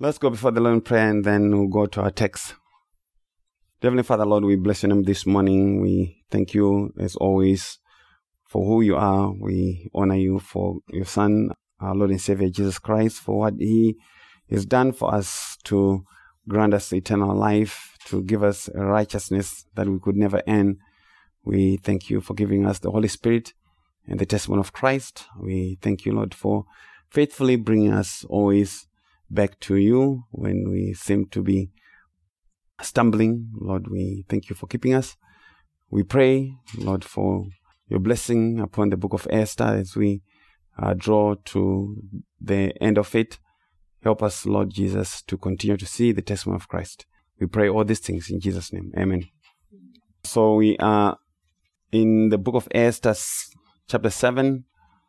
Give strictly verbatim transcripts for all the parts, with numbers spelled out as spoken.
Let's go before the Lord in prayer and then we'll go to our text. Heavenly Father, Lord, we bless your name this morning. We thank you, as always, for who you are. We honor you for your Son, our Lord and Savior, Jesus Christ, for what he has done for us to grant us eternal life, to give us a righteousness that we could never earn. We thank you for giving us the Holy Spirit and the testimony of Christ. We thank you, Lord, for faithfully bringing us always back to you when we seem to be stumbling. Lord, we thank you for keeping us. We pray, Lord, for your blessing upon the book of Esther as we uh, draw to the end of it. Help us, Lord Jesus, to continue to see the testimony of Christ. We pray all these things in Jesus' name. Amen. So we are in the book of Esther, chapter seven,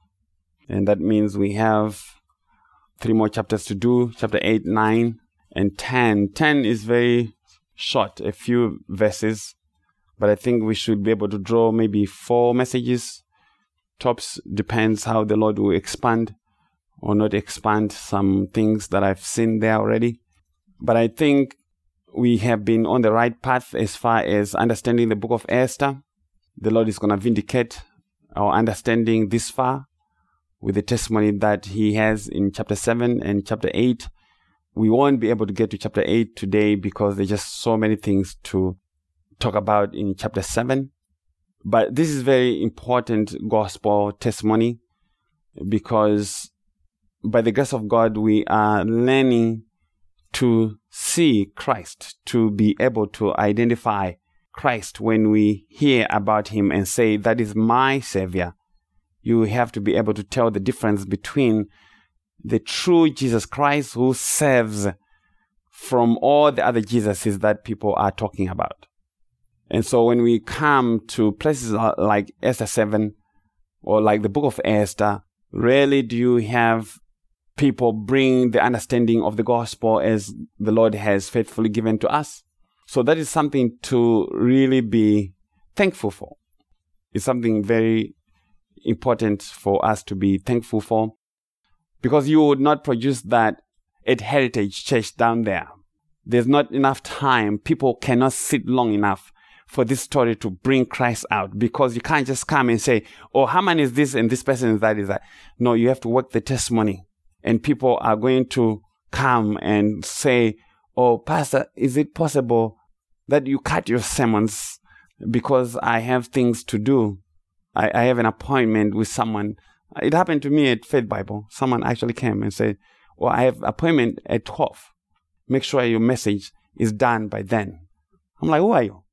and that means we have three more chapters to do, chapter eight, nine, and ten. ten is very short, a few verses, but I think we should be able to draw maybe four messages. Tops depends how the Lord will expand or not expand some things that I've seen there already. But I think we have been on the right path as far as understanding the book of Esther. The Lord is going to vindicate our understanding this far with the testimony that he has in chapter seven and chapter eight. We won't be able to get to chapter eight today because there's just so many things to talk about in chapter seven. But this is very important gospel testimony because by the grace of God, we are learning to see Christ, to be able to identify Christ when we hear about him and say, that is my Savior. You have to be able to tell the difference between the true Jesus Christ who saves from all the other Jesuses that people are talking about. And so when we come to places like Esther seven or like the book of Esther, rarely do you have people bring the understanding of the gospel as the Lord has faithfully given to us. So that is something to really be thankful for. It's something very important for us to be thankful for, because you would not produce that at Heritage Church down there. There's not enough time. People cannot sit long enough for this story to bring Christ out, because you can't just come and say, oh, how many is this and this person is that is that. No, you have to work the testimony, and people are going to come and say, oh, Pastor, is it possible that you cut your sermons because I have things to do? I, I have an appointment with someone. It happened to me at Faith Bible. Someone actually came and said, well, I have an appointment at twelve. Make sure your message is done by then. I'm like, who are you?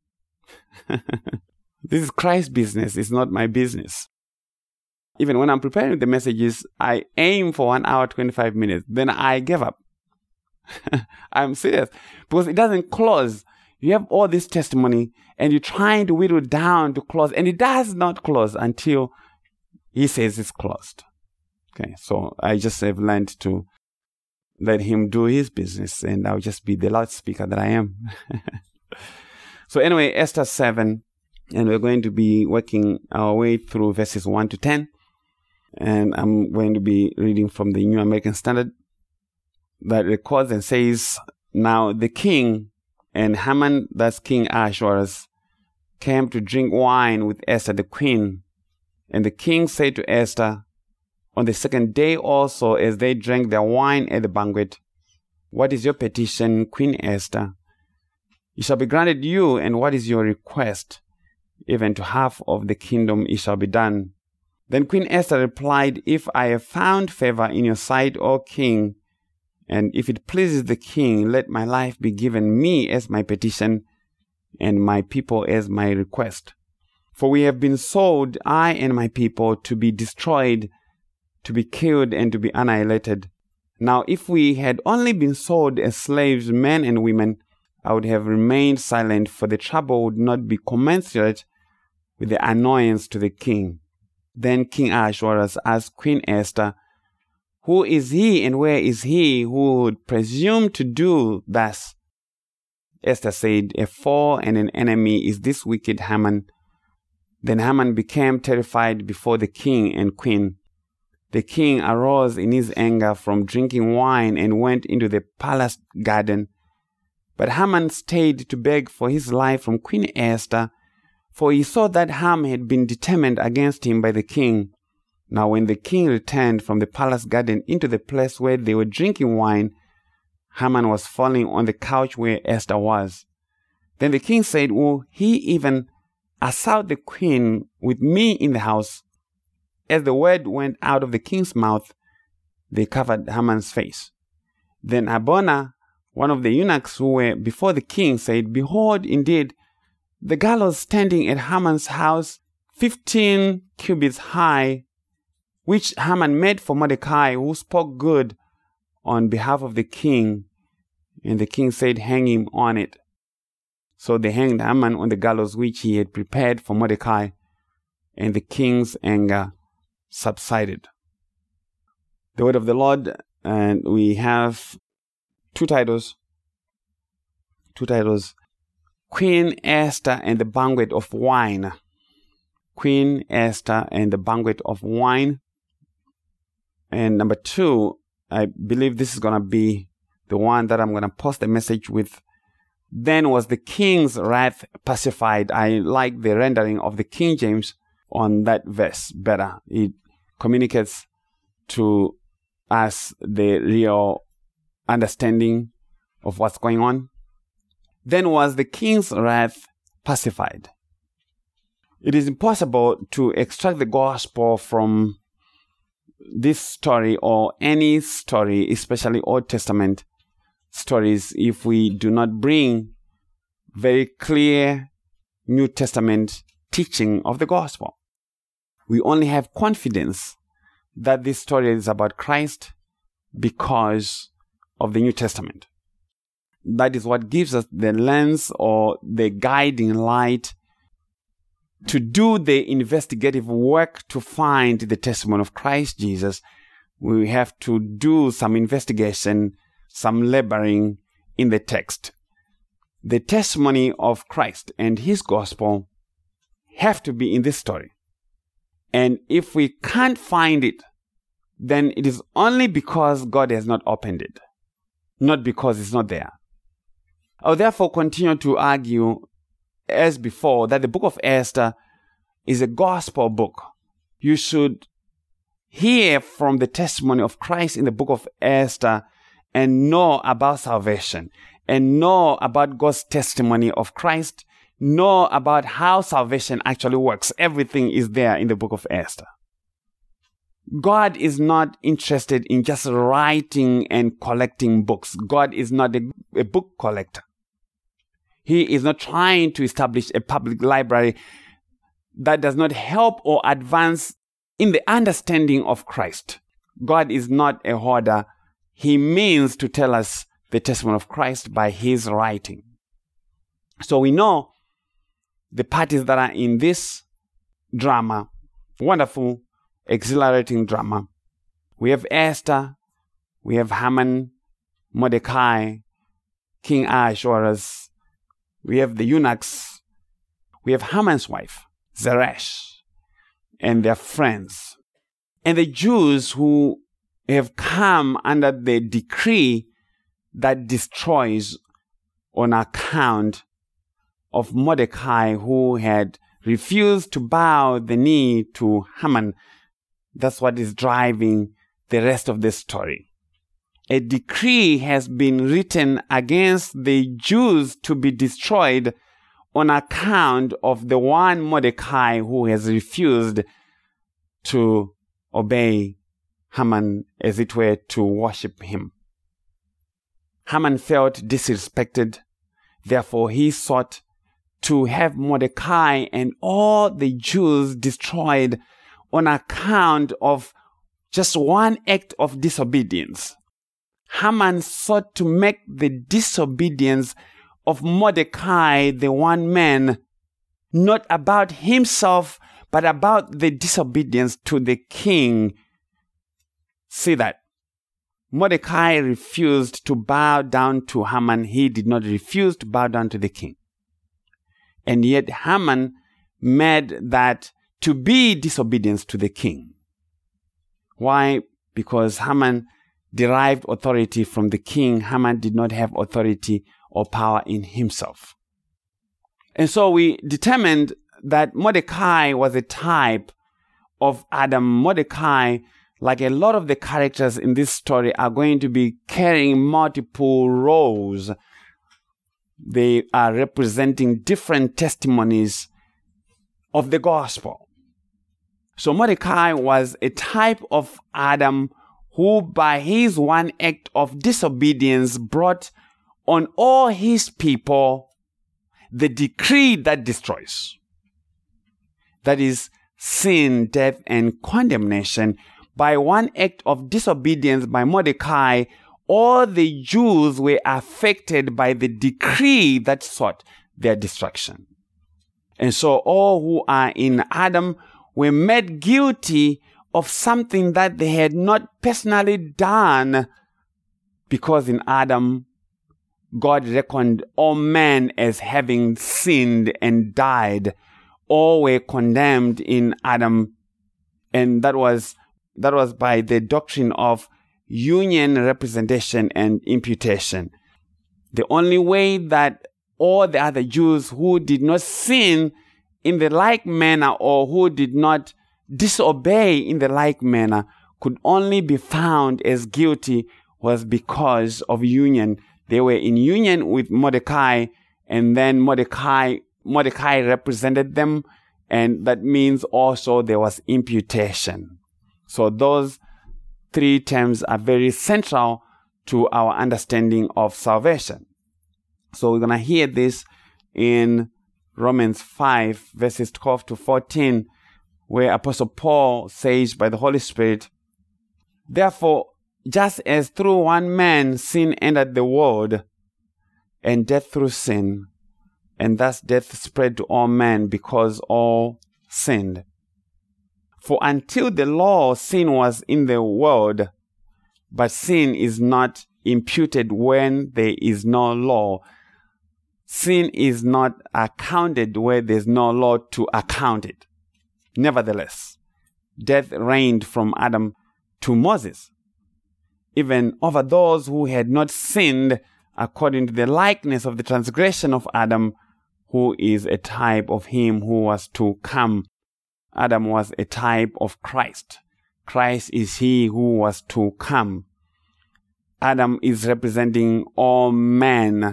This is Christ's business. It's not my business. Even when I'm preparing the messages, I aim for one hour, twenty-five minutes. Then I give up. I'm serious. Because it doesn't close. You have all this testimony and you're trying to whittle down to close, and it does not close until he says it's closed. Okay, so I just have learned to let him do his business, and I'll just be the loudspeaker that I am. So anyway, Esther seven, and we're going to be working our way through verses one to ten. And I'm going to be reading from the New American Standard that records and says, now the king and Haman, that's King Ahasuerus, came to drink wine with Esther the queen. And the king said to Esther, on the second day also, as they drank their wine at the banquet, what is your petition, Queen Esther? It shall be granted you, and what is your request? Even to half of the kingdom it shall be done. Then Queen Esther replied, if I have found favor in your sight, O king, and if it pleases the king, let my life be given me as my petition, and my people as my request. For we have been sold, I and my people, to be destroyed, to be killed, and to be annihilated. Now if we had only been sold as slaves, men and women, I would have remained silent, for the trouble would not be commensurate with the annoyance to the king. Then King Ahasuerus asked Queen Esther, who is he and where is he who would presume to do thus? Esther said, a foe and an enemy is this wicked Haman. Then Haman became terrified before the king and queen. the king arose in his anger from drinking wine and went into the palace garden. But Haman stayed to beg for his life from Queen Esther, for he saw that harm had been determined against him by the king. Now when the king returned from the palace garden into the place where they were drinking wine, Haman was falling on the couch where Esther was. Then the king said, "Will he even assault the queen with me in the house?" As the word went out of the king's mouth, they covered Haman's face. Then Abona, one of the eunuchs who were before the king, said, "Behold, indeed, the gallows standing at Haman's house, fifteen cubits high, which Haman made for Mordecai, who spoke good on behalf of the king." And the king said, "Hang him on it." So they hanged Haman on the gallows which he had prepared for Mordecai, and the king's anger subsided. The word of the Lord, and we have two titles. Two titles. Queen Esther and the Banquet of Wine. Queen Esther and the Banquet of Wine. And number two, I believe this is going to be the one that I'm going to post a message with. Then was the king's wrath pacified. I like the rendering of the King James on that verse better. It communicates to us the real understanding of what's going on. Then was the king's wrath pacified. It is impossible to extract the gospel from this story or any story, especially Old Testament stories, if we do not bring very clear New Testament teaching of the gospel. We only have confidence that this story is about Christ because of the New Testament. That is what gives us the lens or the guiding light to do the investigative work to find the testimony of Christ Jesus. We have to do some investigation, some laboring in the text. The testimony of Christ and his gospel have to be in this story. And if we can't find it, then it is only because God has not opened it, not because it's not there. I'll therefore continue to argue, as before, that the book of Esther is a gospel book. You should hear from the testimony of Christ in the book of Esther and know about salvation, and know about God's testimony of Christ, know about how salvation actually works. Everything is there in the book of Esther. God is not interested in just writing and collecting books. God is not a, a book collector. He is not trying to establish a public library that does not help or advance in the understanding of Christ. God is not a hoarder. He means to tell us the testimony of Christ by his writing. So we know the parties that are in this drama, wonderful, exhilarating drama. We have Esther, we have Haman, Mordecai, King Ahasuerus, we have the eunuchs, we have Haman's wife, Zeresh, and their friends, and the Jews who have come under the decree that destroys on account of Mordecai, who had refused to bow the knee to Haman. That's what is driving the rest of the story. A decree has been written against the Jews to be destroyed on account of the one Mordecai who has refused to obey Haman, as it were, to worship him. Haman felt disrespected. Therefore, he sought to have Mordecai and all the Jews destroyed on account of just one act of disobedience. Haman sought to make the disobedience of Mordecai, the one man, not about himself, but about the disobedience to the king. See that? Mordecai refused to bow down to Haman. He did not refuse to bow down to the king. And yet Haman made that to be disobedience to the king. Why? Because Haman derived authority from the king. Haman did not have authority or power in himself. And so we determined that Mordecai was a type of Adam. Mordecai, like a lot of the characters in this story, are going to be carrying multiple roles. They are representing different testimonies of the gospel. So Mordecai was a type of Adam who, by his one act of disobedience, brought on all his people the decree that destroys. That is sin, death, and condemnation. By one act of disobedience by Mordecai, all the Jews were affected by the decree that sought their destruction. And so all who are in Adam were made guilty of something that they had not personally done, because in Adam, God reckoned all men as having sinned and died. All were condemned in Adam, and that was that was by the doctrine of union, representation, and imputation. The only way that all the other Jews who did not sin in the like manner, or who did not disobey in the like manner, could only be found as guilty was because of union. They were in union with Mordecai, and then Mordecai Mordecai represented them, and that means also there was imputation. So those three terms are very central to our understanding of salvation. So we're going to hear this in Romans five, verses twelve to fourteen, where Apostle Paul says by the Holy Spirit, "Therefore, just as through one man sin entered the world, and death through sin, and thus death spread to all men because all sinned. For until the law, sin was in the world, but sin is not imputed when there is no law. Sin is not accounted where there's no law to account it. Nevertheless, death reigned from Adam to Moses, even over those who had not sinned, according to the likeness of the transgression of Adam, who is a type of him who was to come." Adam was a type of Christ. Christ is he who was to come. Adam is representing all men,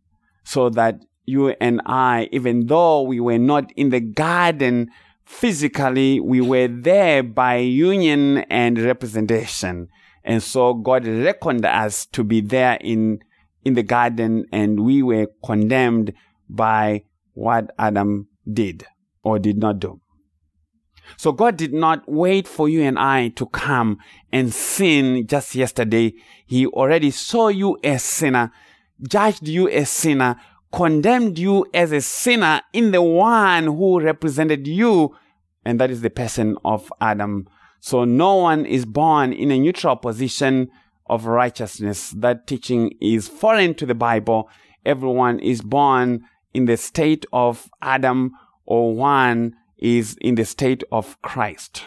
so that you and I, even though we were not in the garden physically, we were there by union and representation. And so God reckoned us to be there in, in the garden, and we were condemned by what Adam did or did not do. So God did not wait for you and I to come and sin just yesterday. He already saw you as sinner, judged you as sinner, condemned you as a sinner in the one who represented you, and that is the person of Adam. So no one is born in a neutral position of righteousness. That teaching is foreign to the Bible. Everyone is born in the state of Adam, or one is in the state of Christ.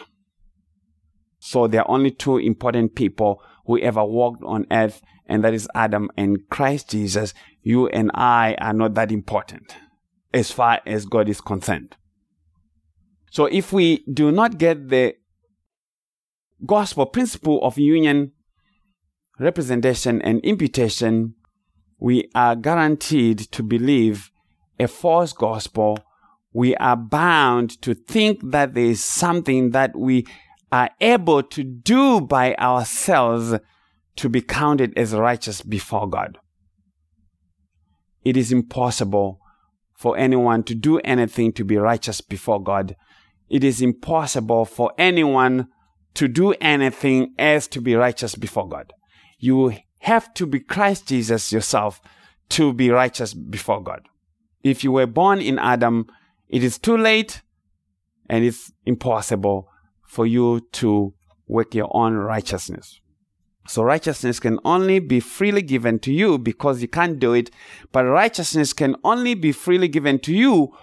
So there are only two important people who ever walked on earth, and that is Adam and Christ Jesus. You and I are not that important as far as God is concerned. So if we do not get the gospel principle of union, representation, and imputation, we are guaranteed to believe a false gospel. We are bound to think that there is something that we are able to do by ourselves to be counted as righteous before God. It is impossible for anyone to do anything to be righteous before God. It is impossible for anyone to do anything as to be righteous before God. You have to be Christ Jesus yourself to be righteous before God. If you were born in Adam, it is too late, and it's impossible for you to work your own righteousness. So righteousness can only be freely given to you because you can't do it, but righteousness can only be freely given to you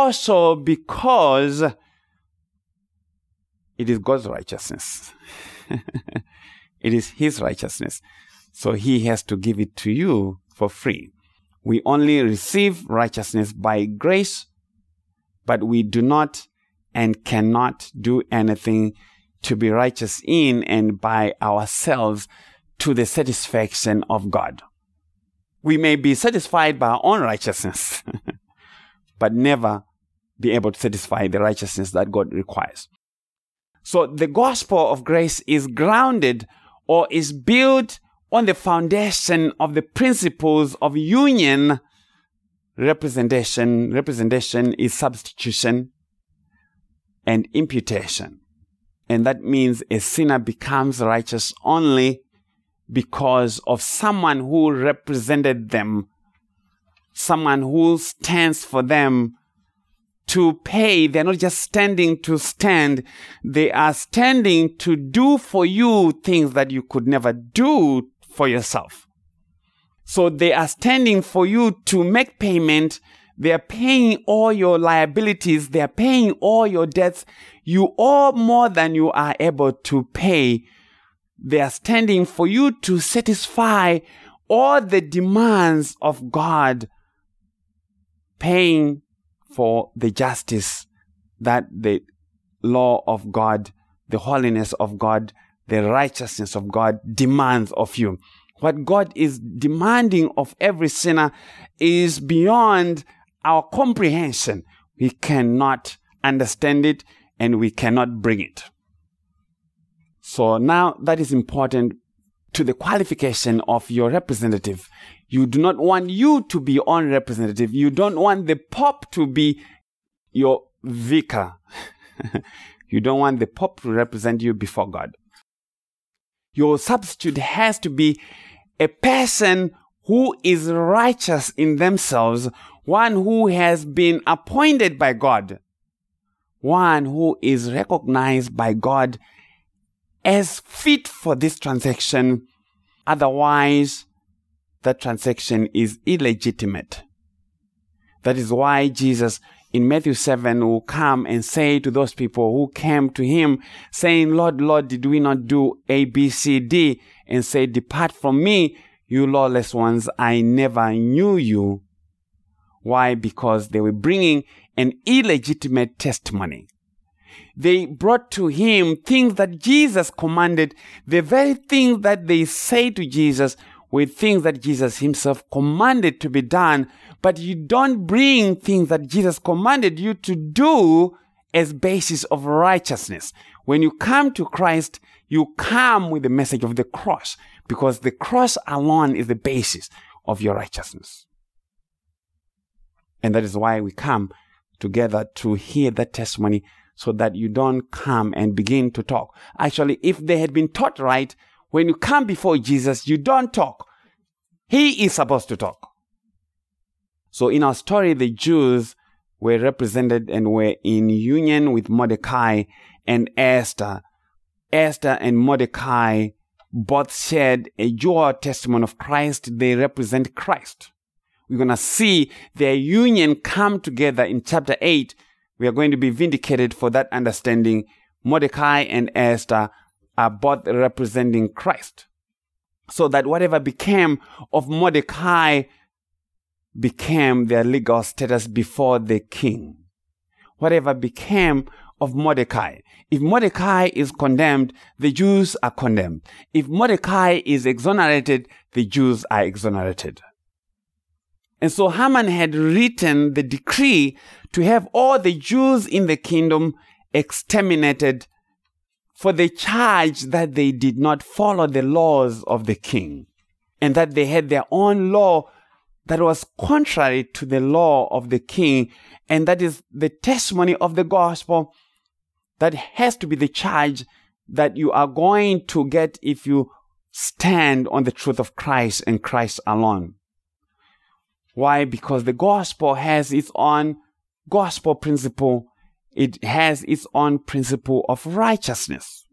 also because it is God's righteousness. It is his righteousness. So he has to give it to you for free. We only receive righteousness by grace, but we do not and cannot do anything to be righteous in and by ourselves to the satisfaction of God. We may be satisfied by our own righteousness, but never be able to satisfy the righteousness that God requires. So the gospel of grace is grounded or is built on the foundation of the principles of union. Representation, representation is substitution and imputation. And that means a sinner becomes righteous only because of someone who represented them, someone who stands for them to pay. They're not just standing to stand. They are standing to do for you things that you could never do for yourself. So they are standing for you to make payment. They are paying all your liabilities. They are paying all your debts. You owe more than you are able to pay. They are standing for you to satisfy all the demands of God, paying for the justice that the law of God, the holiness of God, the righteousness of God demands of you. What God is demanding of every sinner is beyond our comprehension. We cannot understand it and we cannot bring it. So now that is important to the qualification of your representative. You do not want you to be your own representative. You don't want the Pope to be your vicar. You don't want the Pope to represent you before God. Your substitute has to be a person who is righteous in themselves, one who has been appointed by God, one who is recognized by God as fit for this transaction. Otherwise, that transaction is illegitimate. That is why Jesus in Matthew seven will come and say to those people who came to him saying, Lord, Lord, did we not do A, B, C, D? And say, depart from me, you lawless ones, I never knew you. Why? Because they were bringing an illegitimate testimony. They brought to him things that Jesus commanded. The very things that they say to Jesus were things that Jesus himself commanded to be done. But you don't bring things that Jesus commanded you to do as basis of righteousness. When you come to Christ, you come with the message of the cross, because the cross alone is the basis of your righteousness. And that is why we come together to hear that testimony, so that you don't come and begin to talk. Actually, if they had been taught right, when you come before Jesus, you don't talk. He is supposed to talk. So in our story, the Jews were represented and were in union with Mordecai and Esther. Esther and Mordecai both shared a dual testimony of Christ. They represent Christ. We're going to see their union come together in chapter eight. We are going to be vindicated for that understanding. Mordecai and Esther are both representing Christ. So that whatever became of Mordecai became their legal status before the king. Whatever became of Mordecai. If Mordecai is condemned, the Jews are condemned. If Mordecai is exonerated, the Jews are exonerated. And so Haman had written the decree to have all the Jews in the kingdom exterminated for the charge that they did not follow the laws of the king, and that they had their own law that was contrary to the law of the king. And that is the testimony of the gospel. That has to be the charge that you are going to get if you stand on the truth of Christ and Christ alone. Why? Because the gospel has its own gospel principle. It has its own principle of righteousness.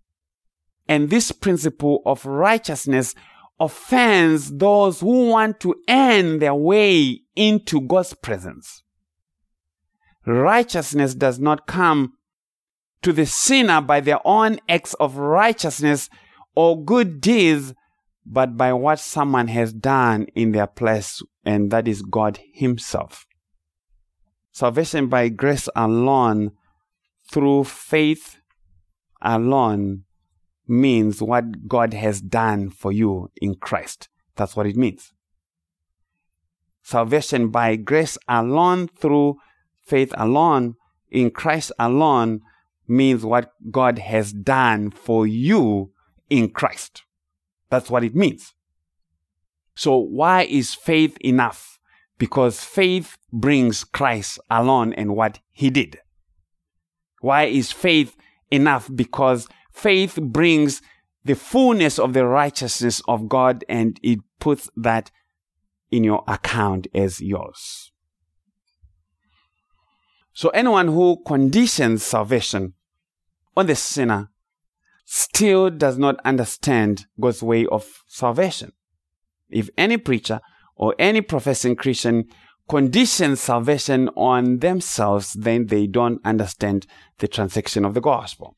And this principle of righteousness offends those who want to earn their way into God's presence. Righteousness does not come to the sinner by their own acts of righteousness or good deeds, but by what someone has done in their place, and that is God himself. Salvation by grace alone, through faith alone, means what God has done for you in Christ. That's what it means. Salvation by grace alone, through faith alone, in Christ alone, means what God has done for you in Christ. That's what it means. So why is faith enough? Because faith brings Christ alone and what he did. Why is faith enough? Because faith brings the fullness of the righteousness of God, and it puts that in your account as yours. So anyone who conditions salvation on the sinner still does not understand God's way of salvation. If any preacher or any professing Christian conditions salvation on themselves, then they don't understand the transaction of the gospel.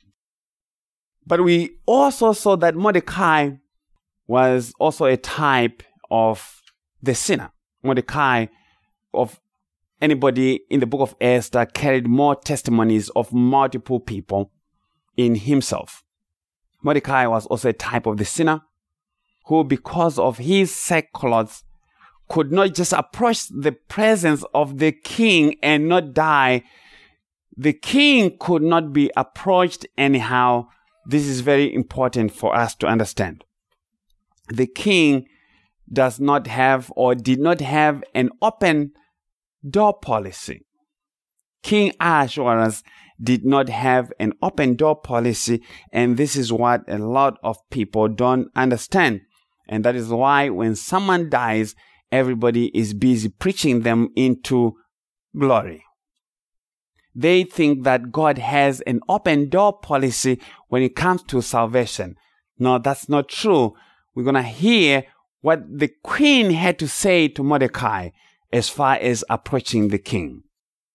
But we also saw that Mordecai was also a type of the sinner. Mordecai, of anybody in the book of Esther, carried more testimonies of multiple people in himself. Mordecai was also a type of the sinner who, because of his sackcloth, could not just approach the presence of the king and not die. The king could not be approached anyhow. This is very important for us to understand. The king does not have or did not have an open door policy. King Ahasuerus did not have an open door policy, and this is what a lot of people don't understand. And that is why when someone dies, everybody is busy preaching them into glory. They think that God has an open door policy when it comes to salvation. No, that's not true. We're going to hear what the queen had to say to Mordecai as far as approaching the king.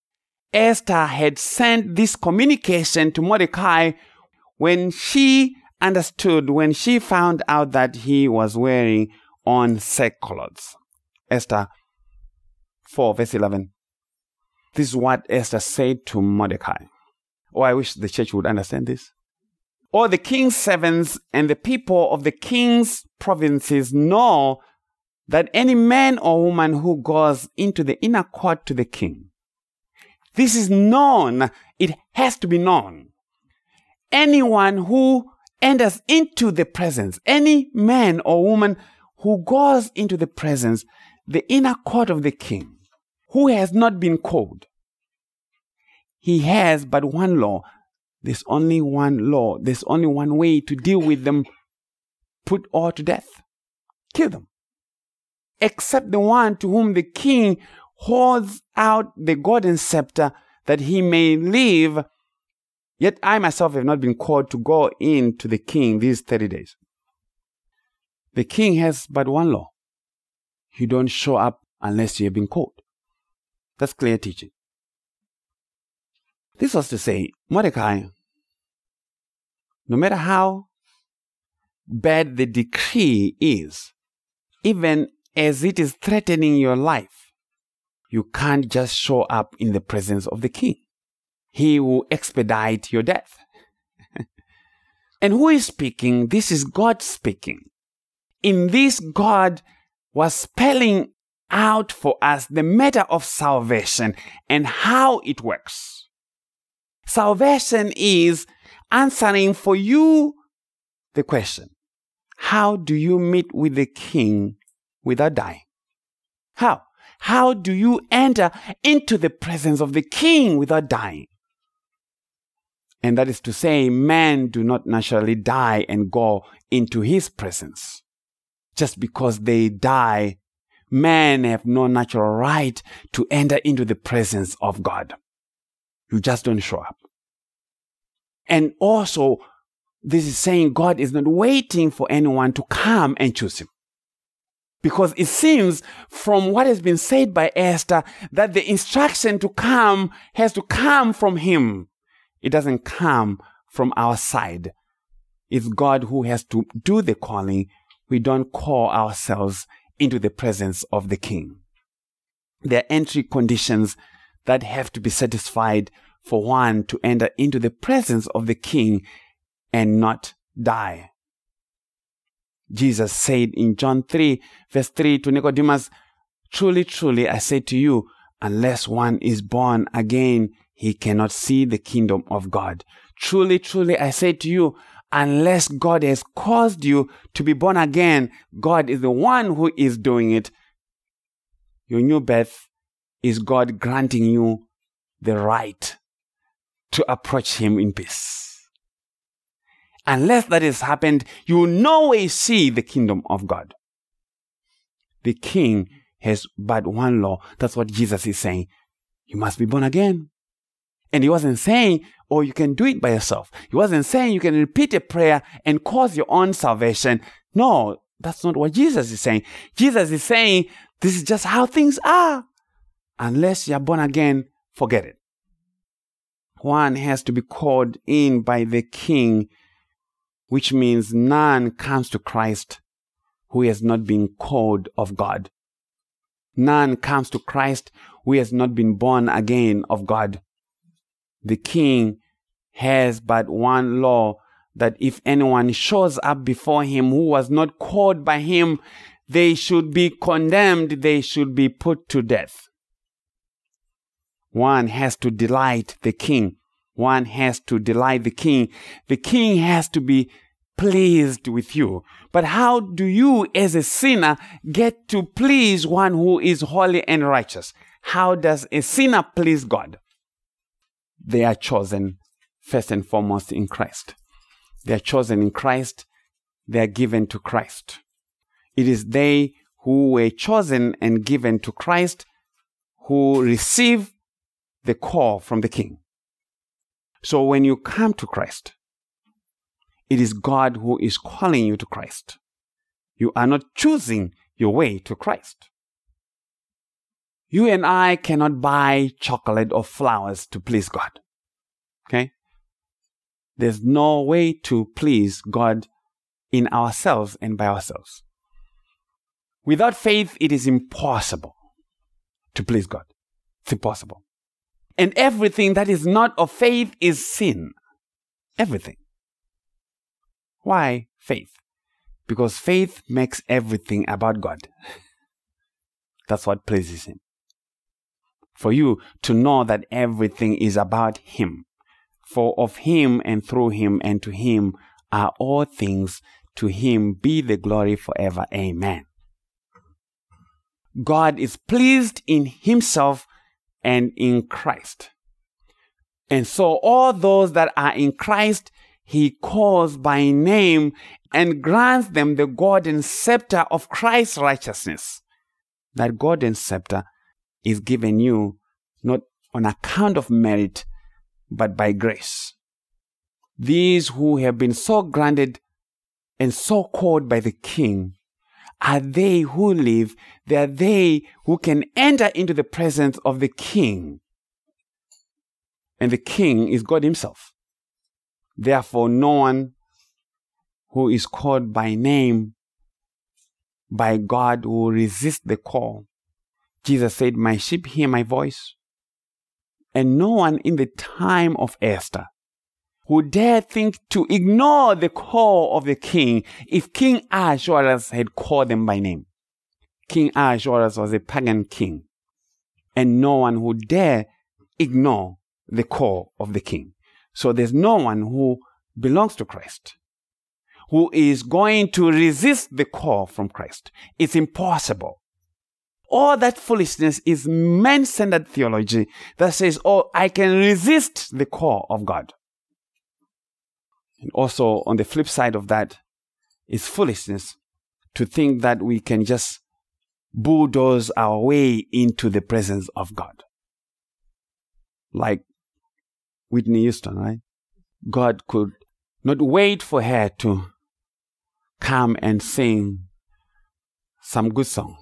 Esther had sent this communication to Mordecai when she understood, when she found out that he was wearing on sackcloth. Esther four, verse eleven. This is what Esther said to Mordecai. Oh, I wish the church would understand this. All the king's servants and the people of the king's provinces know that any man or woman who goes into the inner court to the king, this is known, it has to be known. Anyone who enters into the presence, any man or woman who goes into the presence, the inner court of the king, who has not been called, he has but one law. There's only one law. There's only one way to deal with them. Put all to death. Kill them. Except the one to whom the king holds out the golden scepter that he may live. Yet I myself have not been called to go in to the king these thirty days. The king has but one law. You don't show up unless you have been called. That's clear teaching. This was to say, Mordecai, no matter how bad the decree is, even as it is threatening your life, you can't just show up in the presence of the king. He will expedite your death. And who is speaking? This is God speaking. In this, God was spelling out for us the matter of salvation and how it works. Salvation is answering for you the question, how do you meet with the king without dying? How? How do you enter into the presence of the king without dying? And that is to say, men do not naturally die and go into his presence. Just because they die, men have no natural right to enter into the presence of God. You just don't show up. And also, this is saying God is not waiting for anyone to come and choose him. Because it seems from what has been said by Esther that the instruction to come has to come from him. It doesn't come from our side. It's God who has to do the calling. We don't call ourselves into the presence of the King. There are entry conditions that have to be satisfied for one to enter into the presence of the King and not die. Jesus said in John three, verse three to Nicodemus, "Truly, truly, I say to you, unless one is born again, he cannot see the kingdom of God. Truly, truly, I say to you, unless God has caused you to be born again, God is the one who is doing it. Your new birth is God granting you the right to approach him in peace. Unless that has happened, you will no way see the kingdom of God. The King has but one law. That's what Jesus is saying. You must be born again. And he wasn't saying, oh, you can do it by yourself. He wasn't saying you can repeat a prayer and cause your own salvation. No, that's not what Jesus is saying. Jesus is saying, this is just how things are. Unless you're born again, forget it. One has to be called in by the King, which means none comes to Christ who has not been called of God. None comes to Christ who has not been born again of God. The King has but one law, that if anyone shows up before him who was not called by him, they should be condemned, they should be put to death. One has to delight the King. One has to delight the King. The King has to be pleased with you. But how do you as a sinner get to please one who is holy and righteous? How does a sinner please God? They are chosen first and foremost in Christ. They are chosen in Christ. They are given to Christ. It is they who were chosen and given to Christ who receive the call from the King. So when you come to Christ, it is God who is calling you to Christ. You are not choosing your way to Christ. You and I cannot buy chocolate or flowers to please God. Okay? There's no way to please God in ourselves and by ourselves. Without faith, it is impossible to please God. It's impossible. And everything that is not of faith is sin. Everything. Why faith? Because faith makes everything about God. That's what pleases him. For you to know that everything is about him. For of him and through him and to him are all things. To him be the glory forever. Amen. God is pleased in himself and in Christ. And so all those that are in Christ, he calls by name and grants them the golden scepter of Christ's righteousness. That golden scepter is given you not on account of merit, but by grace. These who have been so granted and so called by the King are they who live. They are they who can enter into the presence of the King. And the King is God himself. Therefore, no one who is called by name by God will resist the call. Jesus said, my sheep hear my voice. And no one in the time of Esther who dared think to ignore the call of the King if King Ahasuerus had called them by name. King Ahasuerus was a pagan king, and no one who dare ignore the call of the King. So there's no one who belongs to Christ who is going to resist the call from Christ. It's impossible. All that foolishness is man-centered theology that says, oh, I can resist the call of God. And also, on the flip side of that, is foolishness to think that we can just bulldoze our way into the presence of God. Like Whitney Houston, right? God could not wait for her to come and sing some good song.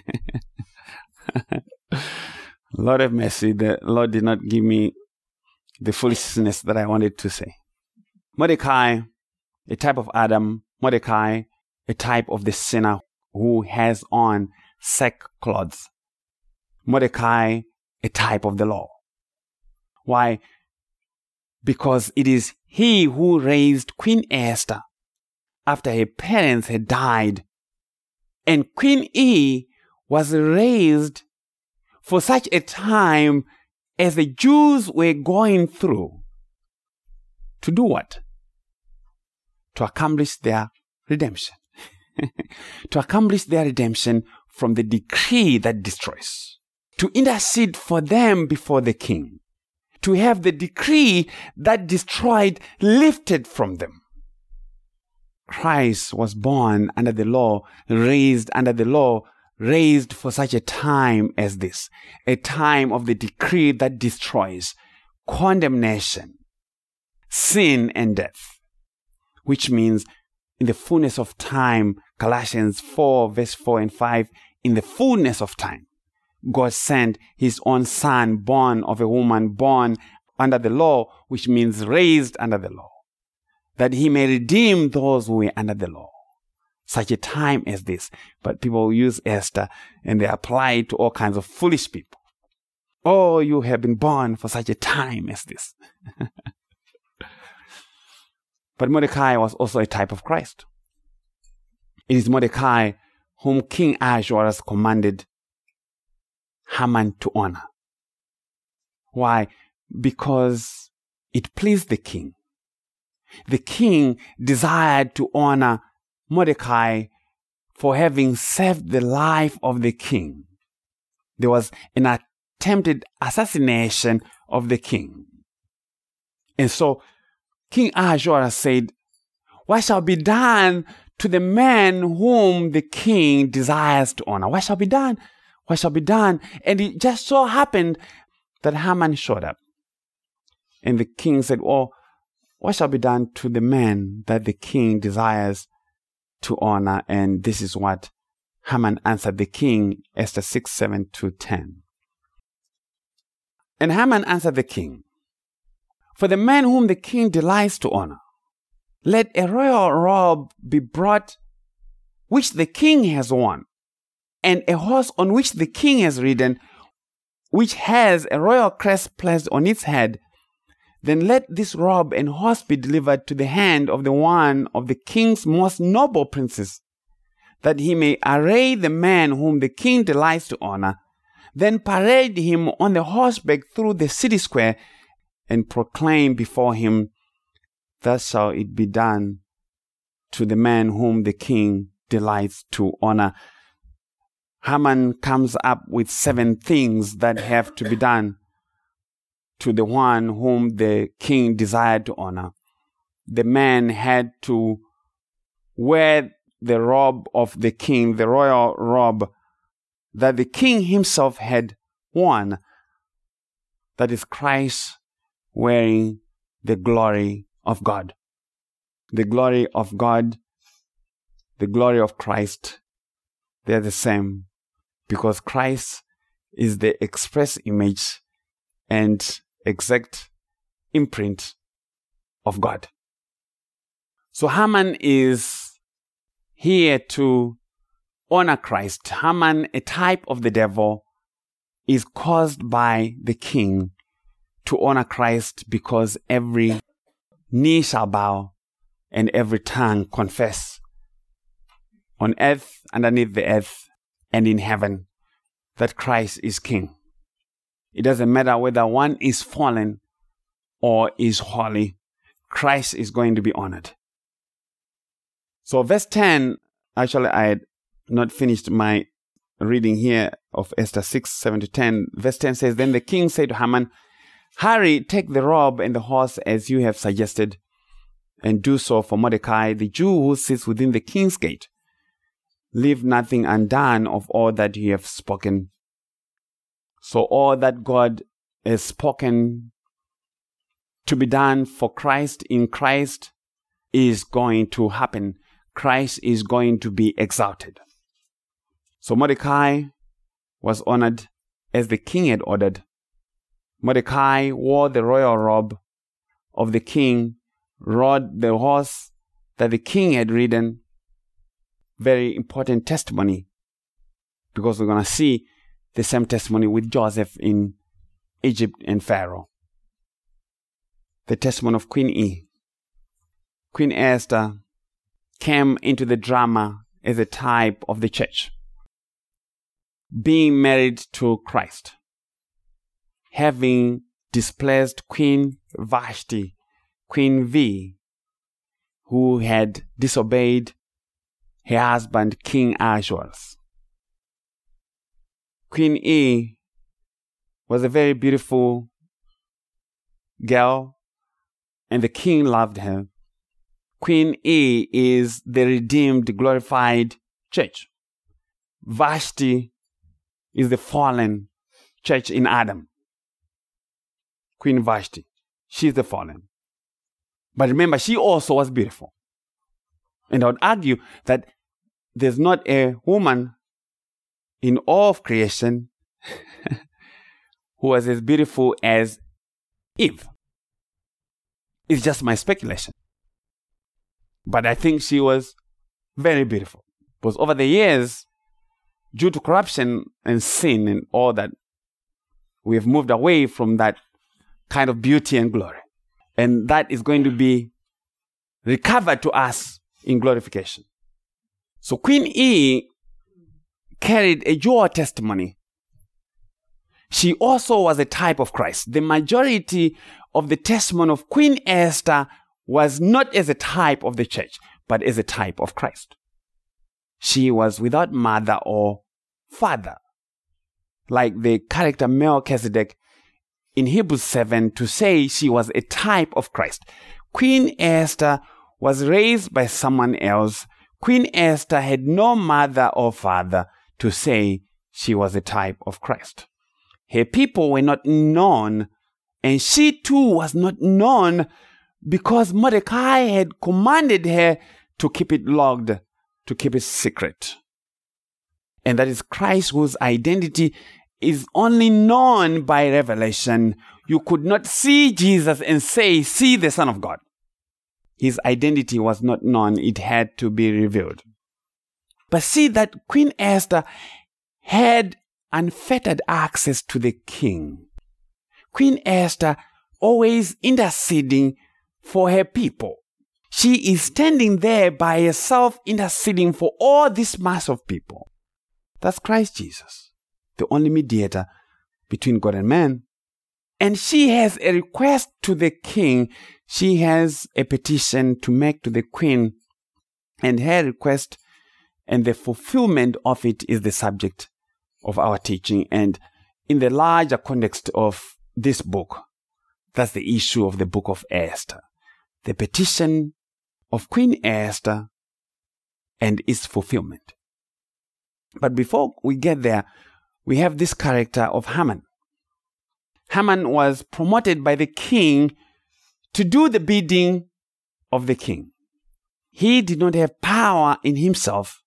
Lord have mercy, the Lord did not give me the foolishness that I wanted to say. Mordecai, a type of Adam. Mordecai, a type of the sinner who has on sackcloth. Mordecai, a type of the law. Why? Because it is he who raised Queen Esther after her parents had died. And Queen E was raised for such a time as the Jews were going through. To do what? To accomplish their redemption. To accomplish their redemption from the decree that destroys. To intercede for them before the king. To have the decree that destroyed lifted from them. Christ was born under the law, raised under the law, raised for such a time as this. A time of the decree that destroys condemnation, sin, and death. Which means in the fullness of time, Galatians four, verse four and five, in the fullness of time, God sent his own son, born of a woman, born under the law, which means raised under the law, that he may redeem those who were under the law. Such a time as this. But people use Esther and they apply it to all kinds of foolish people. Oh, you have been born for such a time as this. But Mordecai was also a type of Christ. It is Mordecai whom King Ahasuerus commanded Haman to honor. Why? Because it pleased the king. The king desired to honor Mordecai for having saved the life of the king. There was an attempted assassination of the king. And so King Ahasuerus said, what shall be done to the man whom the king desires to honor? What shall be done? What shall be done? And it just so happened that Haman showed up. And the king said, oh, what shall be done to the man that the king desires to honor? And this is what Haman answered the king, Esther six, seven to ten. And Haman answered the king, for the man whom the king delights to honor, let a royal robe be brought, which the king has worn, and a horse on which the king has ridden, which has a royal crest placed on its head. Then let this robe and horse be delivered to the hand of the one of the king's most noble princes, that he may array the man whom the king delights to honor, then parade him on the horseback through the city square, and proclaim before him, thus shall it be done to the man whom the king delights to honor. Haman comes up with seven things that have to be done to the one whom the king desired to honor. The man had to wear the robe of the king, the royal robe that the king himself had worn. That is Christ wearing the glory of God. The glory of God, the glory of Christ, they are the same, because Christ is the express image and exact imprint of God. So Haman is here to honor Christ. Haman, a type of the devil, is caused by the king to honor Christ, because every knee shall bow and every tongue confess on earth, underneath the earth, and in heaven, that Christ is king. It doesn't matter whether one is fallen or is holy, Christ is going to be honored. So verse ten, actually I had not finished my reading here of Esther six, seven to ten. Verse ten says, then the king said to Haman, hurry, take the robe and the horse as you have suggested, and do so for Mordecai, the Jew who sits within the king's gate. Leave nothing undone of all that you have spoken. So all that God has spoken to be done for Christ in Christ is going to happen. Christ is going to be exalted. So Mordecai was honored as the king had ordered. Mordecai wore the royal robe of the king, rode the horse that the king had ridden. Very important testimony, because we're going to see the same testimony with Joseph in Egypt and Pharaoh. The testimony of Queen E. Queen Esther came into the drama as a type of the church, being married to Christ, having displaced Queen Vashti, Queen V, who had disobeyed her husband, King Ahasuerus. Queen E was a very beautiful girl, and the king loved her. Queen E is the redeemed, glorified church. Vashti is the fallen church in Adam. Queen Vashti, she's the fallen. But remember, she also was beautiful. And I would argue that there's not a woman in all of creation who was as beautiful as Eve. It's just my speculation. But I think she was very beautiful. Because over the years, due to corruption and sin and all that, we have moved away from that kind of beauty and glory. And that is going to be recovered to us in glorification. So Queen E carried a dual testimony. She also was a type of Christ. The majority of the testimony of Queen Esther was not as a type of the church, but as a type of Christ. She was without mother or father, like the character Melchizedek in Hebrews seven, to say she was a type of Christ. Queen Esther was raised by someone else. Queen Esther had no mother or father to say she was a type of Christ. Her people were not known, and she too was not known, because Mordecai had commanded her to keep it locked, to keep it secret. And that is Christ, whose identity is only known by revelation. You could not see Jesus and say, see the Son of God. His identity was not known. It had to be revealed. But see that Queen Esther had unfettered access to the king. Queen Esther always interceding for her people. She is standing there by herself, interceding for all this mass of people. That's Christ Jesus, the only mediator between God and man. And she has a request to the king. She has a petition to make to the queen. And her request and the fulfillment of it is the subject of our teaching. And in the larger context of this book, that's the issue of the book of Esther. The petition of Queen Esther and its fulfillment. But before we get there, we have this character of Haman. Haman was promoted by the king to do the bidding of the king. He did not have power in himself.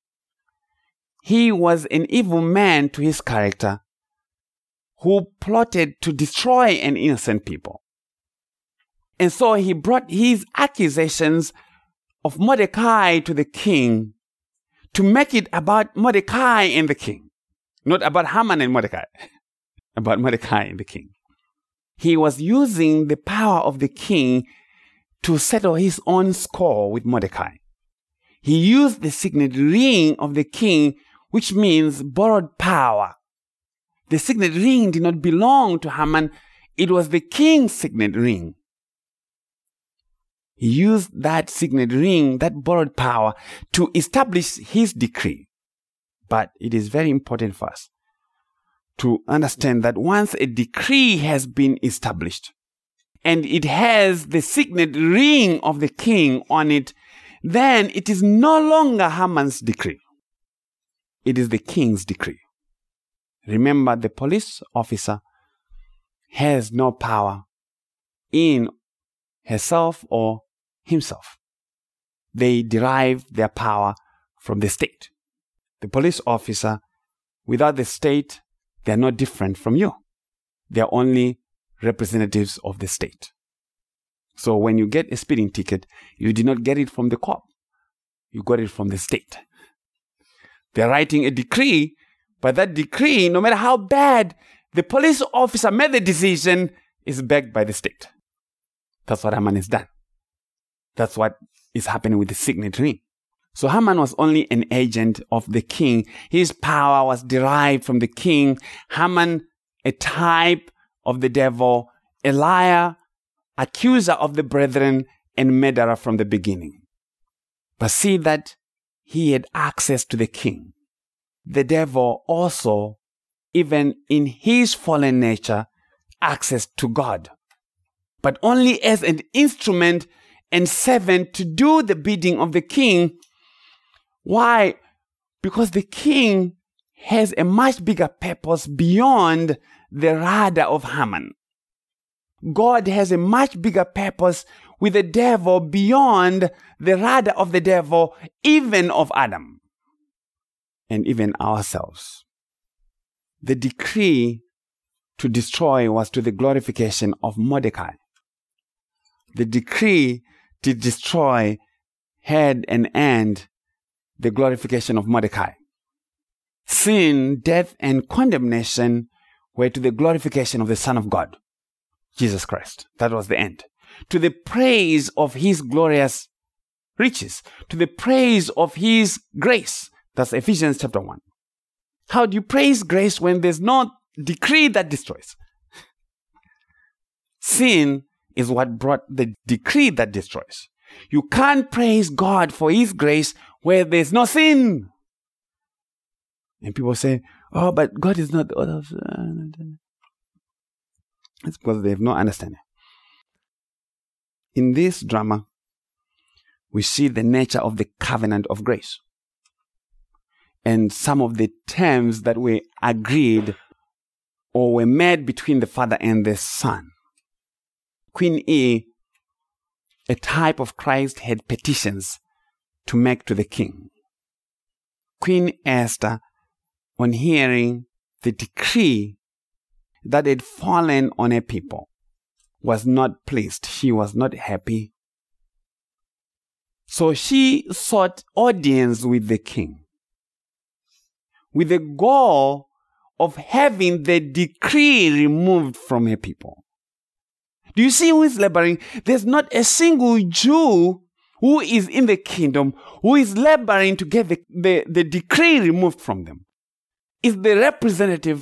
He was an evil man to his character who plotted to destroy an innocent people. And so he brought his accusations of Mordecai to the king to make it about Mordecai and the king. Not about Haman and Mordecai, about Mordecai and the king. He was using the power of the king to settle his own score with Mordecai. He used the signet ring of the king, which means borrowed power. The signet ring did not belong to Haman. It was the king's signet ring. He used that signet ring, that borrowed power, to establish his decree. But it is very important for us to understand that once a decree has been established and it has the signet ring of the king on it, then it is no longer Haman's decree. It is the king's decree. Remember, the police officer has no power in herself or himself. They derive their power from the state. The police officer, without the state, they are not different from you. They are only representatives of the state. So when you get a speeding ticket, you did not get it from the cop. You got it from the state. They're writing a decree, but that decree, no matter how bad the police officer made the decision, is backed by the state. That's what Haman has done. That's what is happening with the signet ring. So Haman was only an agent of the king. His power was derived from the king. Haman, a type of the devil, a liar, accuser of the brethren, and murderer from the beginning. But see that he had access to the king. The devil also, even in his fallen nature, access to God, but only as an instrument and servant to do the bidding of the king. Why? Because the king has a much bigger purpose beyond the radar of Haman. God has a much bigger purpose with the devil beyond the radar of the devil, even of Adam, and even ourselves. The decree to destroy was to the glorification of Mordecai. The decree to destroy had an end, the glorification of Mordecai. Sin, death, and condemnation were to the glorification of the Son of God, Jesus Christ. That was the end. To the praise of his glorious riches, to the praise of his grace. That's Ephesians chapter one. How do you praise grace when there's no decree that destroys? Sin is what brought the decree that destroys. You can't praise God for his grace where there's no sin. And people say, oh, but God is not the author of... It's because they have no understanding. In this drama, we see the nature of the covenant of grace and some of the terms that were agreed or were made between the Father and the Son. Queen E, a type of Christ, had petitions to make to the king. Queen Esther, on hearing the decree that had fallen on her people, was not pleased. She was not happy. So she sought audience with the king with the goal of having the decree removed from her people. Do you see who is laboring? There's not a single Jew who is in the kingdom who is laboring to get the, the, the decree removed from them. Is the representative,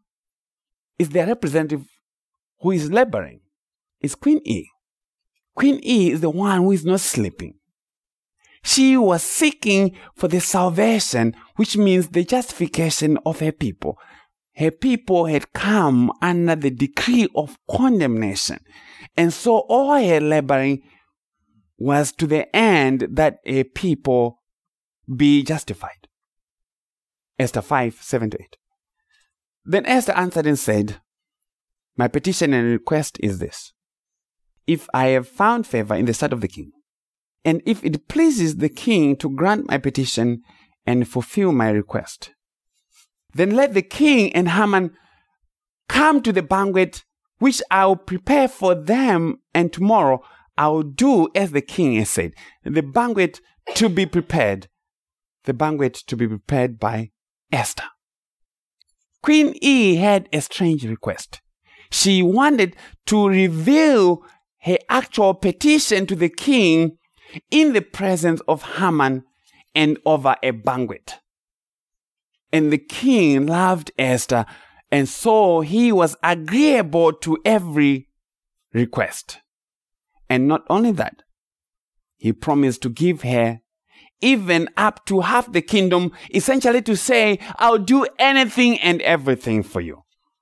is the representative who is laboring. It's Queen E. Queen E is the one who is not sleeping. She was seeking for the salvation, which means the justification of her people. Her people had come under the decree of condemnation. And so all her laboring was to the end that her people be justified. Esther five, seven to eight. Then Esther answered and said, my petition and request is this. If I have found favor in the sight of the king, and if it pleases the king to grant my petition and fulfill my request, then let the king and Haman come to the banquet which I will prepare for them, and tomorrow I will do as the king has said. The banquet to be prepared. The banquet to be prepared by Esther. Queen E had a strange request. She wanted to reveal her actual petition to the king in the presence of Haman and over a banquet. And the king loved Esther, and so he was agreeable to every request. And not only that, he promised to give her even up to half the kingdom, essentially to say, I'll do anything and everything for you.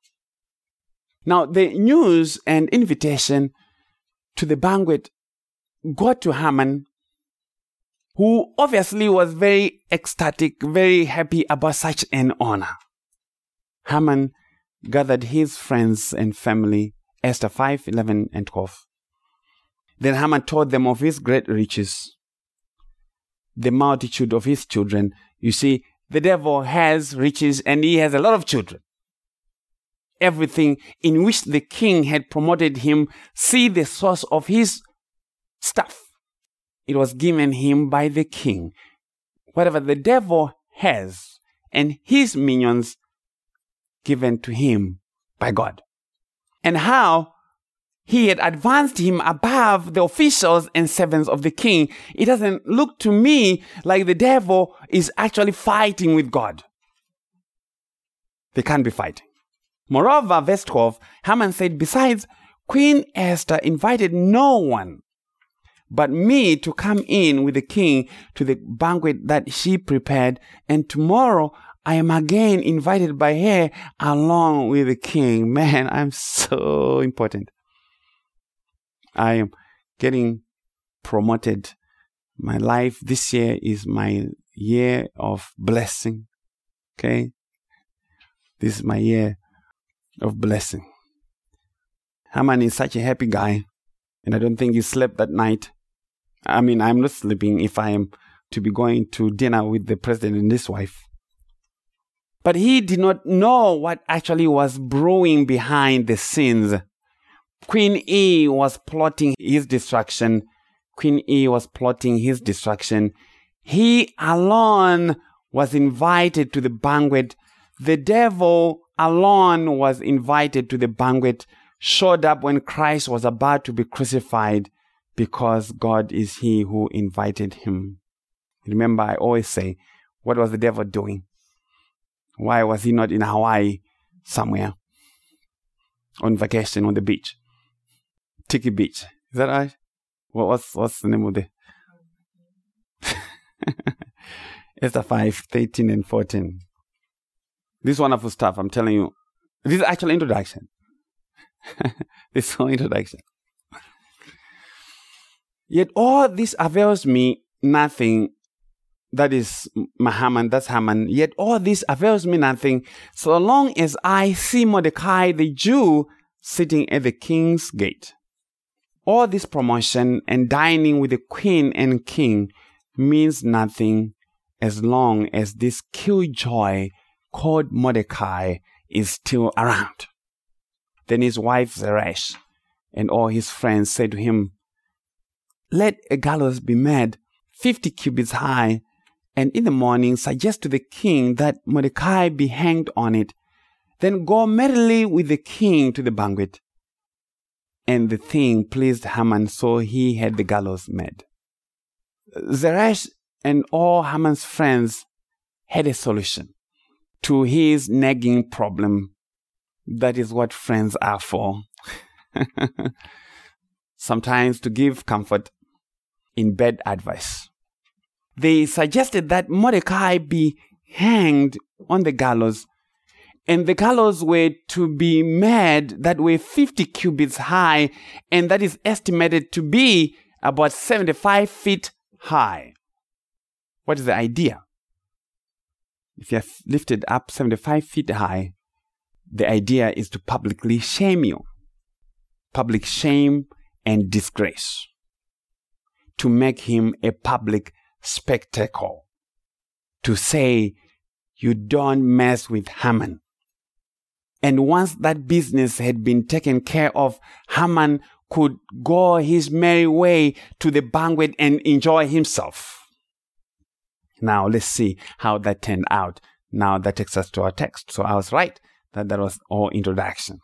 Now, the news and invitation to the banquet got to Haman, who obviously was very ecstatic, very happy about such an honor. Haman gathered his friends and family, Esther five, eleven, and twelve. Then Haman told them of his great riches, the multitude of his children. You see, the devil has riches and he has a lot of children. everything in which the king had promoted him see the source of his stuff. It was given him by the king. Whatever the devil has and his minions, given to him by God. And how he had advanced him above the officials and servants of the king. It doesn't look to me like the devil is actually fighting with God. They can't be fighting. Moreover, verse twelve, Haman said, besides, Queen Esther invited no one but me to come in with the king to the banquet that she prepared, and tomorrow I am again invited by her along with the king. Man, I'm so important. I am getting promoted. My life this year is my year of blessing. Okay? This is my year of blessing. Haman is such a happy guy, and I don't think he slept that night. I mean, I'm not sleeping if I am to be going to dinner with the president and his wife. But he did not know what actually was brewing behind the scenes. Queen E was plotting his destruction. Queen E was plotting his destruction. He alone was invited to the banquet. The devil alone was invited to the banquet, showed up when Christ was about to be crucified, because God is he who invited him. Remember, I always say, what was the devil doing? Why was he not in Hawaii somewhere on vacation on the beach? Tiki Beach. Is that right? What, what's, what's the name of the... Esther five, thirteen and fourteen. This is wonderful stuff, I'm telling you. This is actual introduction. This is all introduction. Yet all this avails me nothing. That is Haman, that's Haman. Yet all this avails me nothing, so long as I see Mordecai the Jew sitting at the king's gate. All this promotion and dining with the queen and king means nothing as long as this killjoy called Mordecai is still around. Then his wife Zeresh and all his friends said to him, let a gallows be made fifty cubits high, and in the morning suggest to the king that Mordecai be hanged on it. Then go merrily with the king to the banquet. And the thing pleased Haman, so he had the gallows made. Zeresh and all Haman's friends had a solution to his nagging problem. That is what friends are for. Sometimes to give comfort in bad advice. They suggested that Mordecai be hanged on the gallows, and the gallows were to be made that were fifty cubits high, and that is estimated to be about seventy-five feet high. What is the idea? If you have lifted up seventy-five feet high, the idea is to publicly shame you. Public shame and disgrace. To make him a public spectacle. To say, you don't mess with Haman. And once that business had been taken care of, Haman could go his merry way to the banquet and enjoy himself. Now let's see how that turned out. Now that takes us to our text. So I was right that that was all introduction.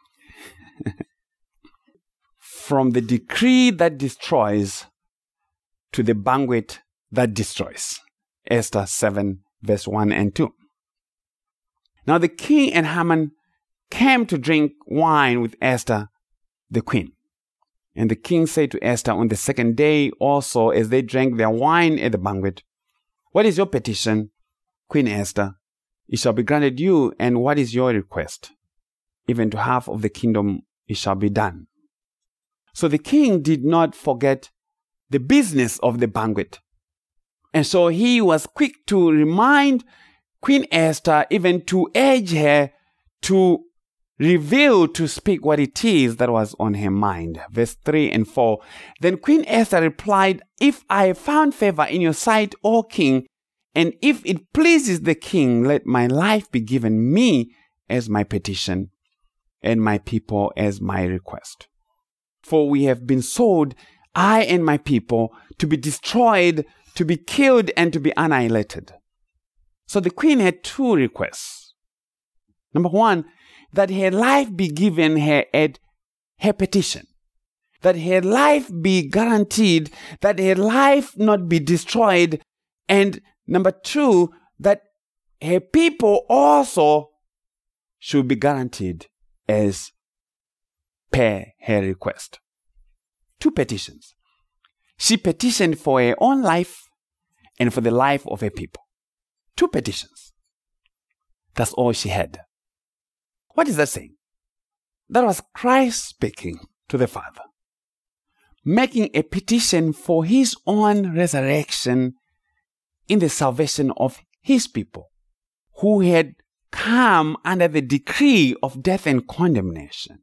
From the decree that destroys to the banquet that destroys. Esther seven, verse one and two. Now the king and Haman came to drink wine with Esther, the queen. And the king said to Esther on the second day also, as they drank their wine at the banquet, what is your petition, Queen Esther? It shall be granted you, and what is your request? Even to half of the kingdom it shall be done. So the king did not forget the business of the banquet. And so he was quick to remind Queen Esther, even to urge her to reveal, to speak what it is that was on her mind. Verse three and four. Then Queen Esther replied, if I have found favor in your sight, O king, and if it pleases the king, let my life be given me as my petition. and my people as my request. For we have been sold, I and my people, to be destroyed, to be killed, and to be annihilated. So the queen had two requests. Number one, that her life be given her at her petition. That her life be guaranteed, that her life not be destroyed. And number two, that her people also should be guaranteed as per her request. Two petitions. She petitioned for her own life and for the life of her people. Two petitions. That's all she had. What is that saying? That was Christ speaking to the Father, making a petition for his own resurrection in the salvation of his people, who had come under the decree of death and condemnation.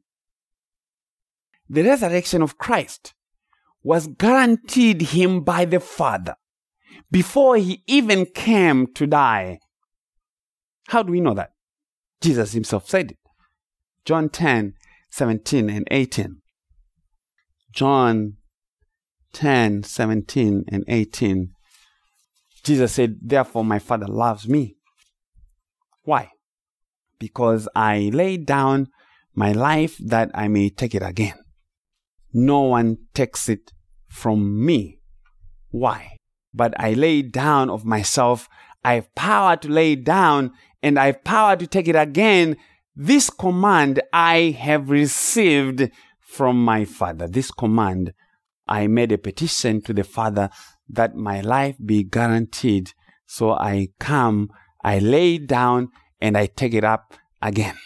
The resurrection of Christ was guaranteed him by the Father before he even came to die. How do we know that? Jesus himself said it. John ten, seventeen and eighteen. John ten, seventeen and eighteen. Jesus said, therefore my Father loves me. Why? Because I laid down my life that I may take it again. No one takes it from me. Why? But I lay down of myself. I have power to lay down, and I have power to take it again. This command I have received from my Father. This command, I made a petition to the Father that my life be guaranteed. So I come, I lay down, and I take it up again.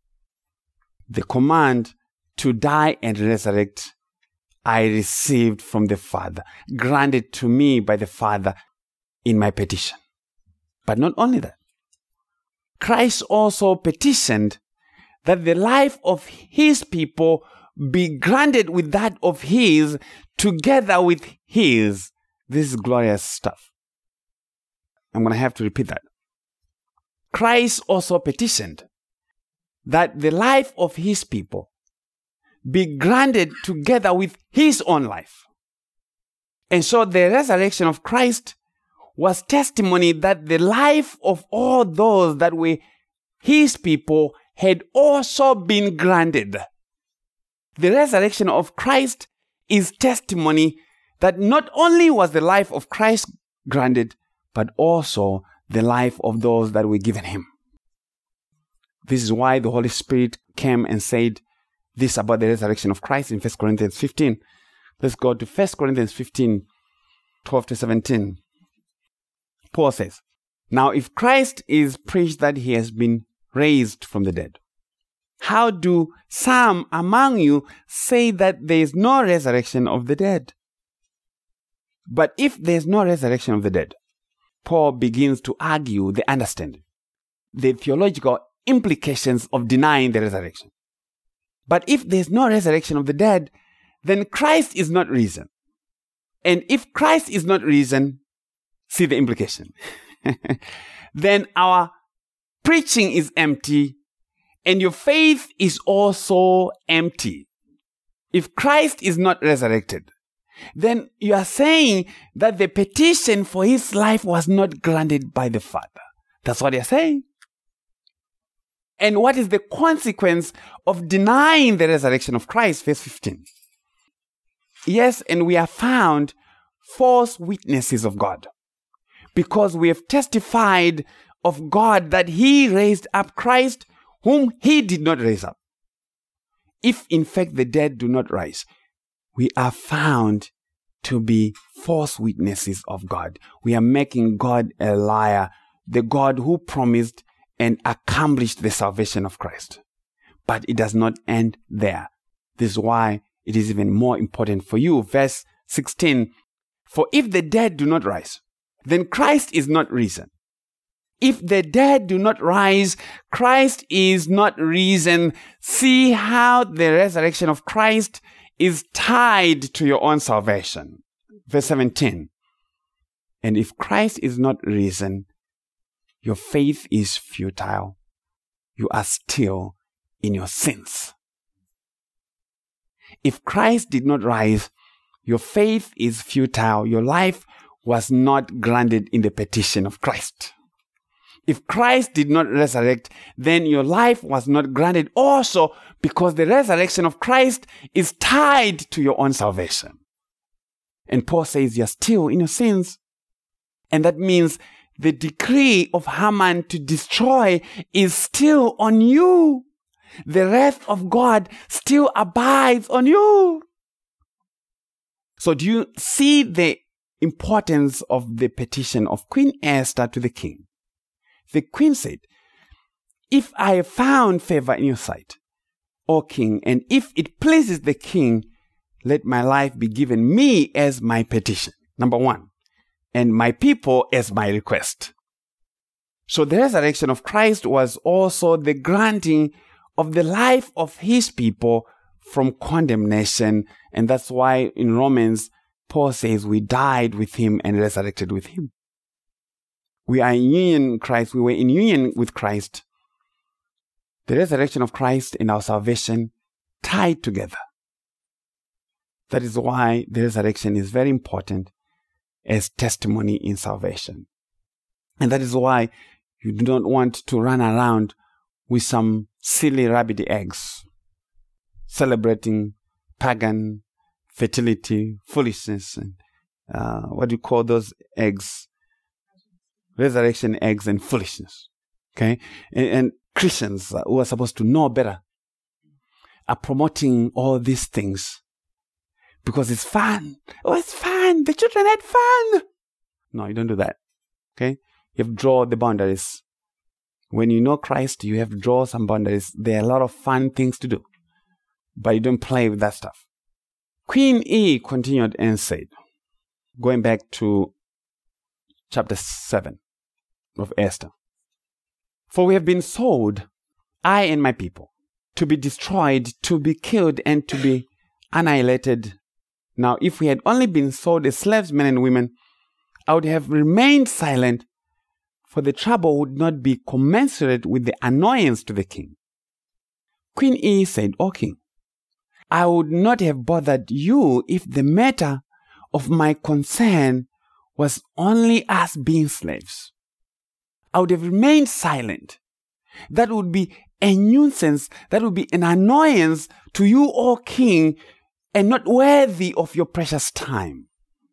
The command to die and resurrect, I received from the Father, granted to me by the Father in my petition. But not only that, Christ also petitioned that the life of his people be granted with that of his, together with his. This is glorious stuff. I'm going to have to repeat that. Christ also petitioned that the life of his people be granted together with his own life. And so the resurrection of Christ was testimony that the life of all those that were his people had also been granted. The resurrection of Christ is testimony that not only was the life of Christ granted, but also the life of those that were given him. This is why the Holy Spirit came and said this about the resurrection of Christ in First Corinthians fifteen. Let's go to First Corinthians fifteen, twelve to seventeen. Paul says, now if Christ is preached that he has been raised from the dead, how do some among you say that there is no resurrection of the dead? But if there is no resurrection of the dead, Paul begins to argue the understanding, the theological implications of denying the resurrection. But if there is no resurrection of the dead, then Christ is not risen. And if Christ is not risen, see the implication, then our preaching is empty, and your faith is also empty. If Christ is not resurrected, then you are saying that the petition for his life was not granted by the Father. That's what you're saying. And what is the consequence of denying the resurrection of Christ? Verse fifteen. Yes, and we are found false witnesses of God, because we have testified of God that he raised up Christ, whom he did not raise up. If in fact the dead do not rise, we are found to be false witnesses of God. We are making God a liar, the God who promised and accomplished the salvation of Christ. But it does not end there. This is why it is even more important for you. Verse sixteen, for if the dead do not rise, then Christ is not risen. If the dead do not rise, Christ is not risen. See how the resurrection of Christ is tied to your own salvation. Verse seventeen. And if Christ is not risen, your faith is futile. You are still in your sins. If Christ did not rise, your faith is futile. Your life was not granted in the petition of Christ. If Christ did not resurrect, then your life was not granted also because the resurrection of Christ is tied to your own salvation. And Paul says you're still in your sins. And that means the decree of Haman to destroy is still on you. The wrath of God still abides on you. So do you see the importance of the petition of Queen Esther to the king? The queen said, if I have found favor in your sight, O king, and if it pleases the king, let my life be given me as my petition. Number one. And my people as my request. So the resurrection of Christ was also the granting of the life of his people from condemnation. And that's why in Romans, Paul says we died with him and resurrected with him. We are in union with Christ. We were in union with Christ. The resurrection of Christ and our salvation tied together. That is why the resurrection is very important as testimony in salvation. And that is why you do not want to run around with some silly rabbit eggs, celebrating pagan fertility, foolishness, and uh, what do you call those eggs? Resurrection eggs and foolishness. Okay? And, and Christians who are supposed to know better are promoting all these things because it's fun. Oh, it's fun. The children had fun. No, you don't do that. Okay? You have to draw the boundaries. When you know Christ, you have to draw some boundaries. There are a lot of fun things to do, but you don't play with that stuff. Queen E continued and said, going back to chapter seven of Esther, for we have been sold, I and my people, to be destroyed, to be killed, and to be annihilated. Now, if we had only been sold as slaves, men and women, I would have remained silent, for the trouble would not be commensurate with the annoyance to the king. Queen E said, O king, I would not have bothered you if the matter of my concern was only us being slaves. I would have remained silent. That would be a nuisance, that would be an annoyance to you, O king, and not worthy of your precious time.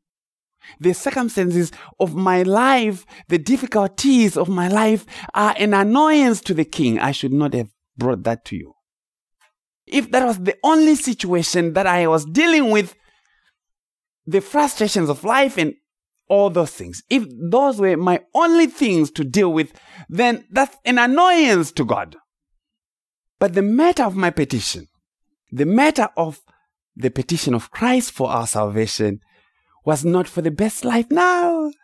The circumstances of my life, the difficulties of my life are an annoyance to the king. I should not have brought that to you. If that was the only situation that I was dealing with, the frustrations of life and all those things, if those were my only things to deal with, then that's an annoyance to God. But the matter of my petition, the matter of the petition of Christ for our salvation, was not for the best life now.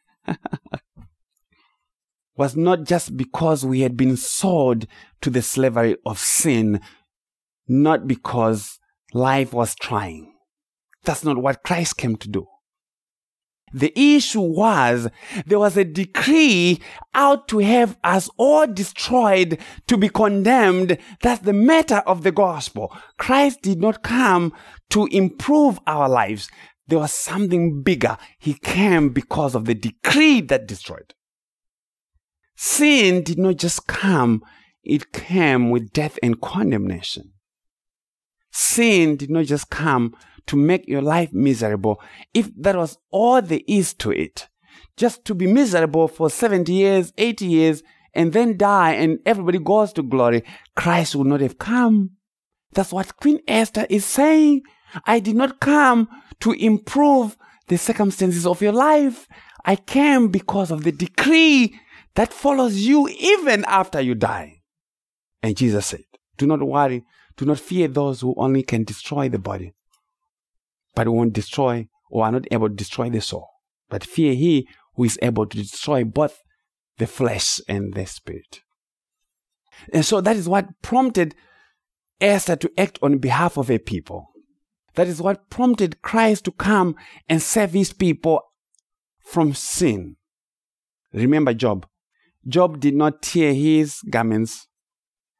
Was not just because we had been sold to the slavery of sin, not because life was trying. That's not what Christ came to do. The issue was there was a decree out to have us all destroyed, to be condemned. That's the matter of the gospel. Christ did not come to improve our lives. There was something bigger. He came because of the decree that destroyed. Sin did not just come, it came with death and condemnation. Sin did not just come to make your life miserable. If that was all there is to it, just to be miserable for seventy years, eighty years, and then die and everybody goes to glory, Christ would not have come. That's what Queen Esther is saying. I did not come to improve the circumstances of your life. I came because of the decree that follows you even after you die. And Jesus said, do not worry, do not fear those who only can destroy the body, but won't destroy or are not able to destroy the soul. But fear he who is able to destroy both the flesh and the spirit. And so that is what prompted Esther to act on behalf of her people. That is what prompted Christ to come and save his people from sin. Remember Job. Job did not tear his garments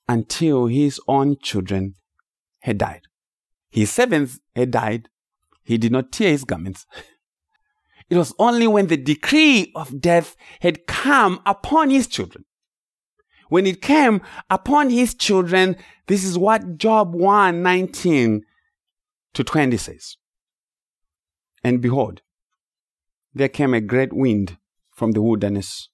until his own children had died. His servants had died. He did not tear his garments. It was only when the decree of death had come upon his children. When it came upon his children, this is what Job one nineteen to twenty says. And behold, there came a great wind from the wilderness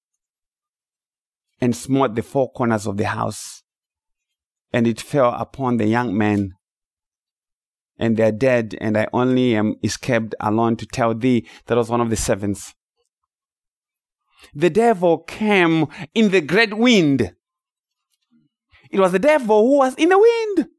and smote the four corners of the house, and it fell upon the young men, and they are dead, and I only am escaped alone to tell thee. That was one of the servants. The devil came in the great wind. It was the devil who was in the wind.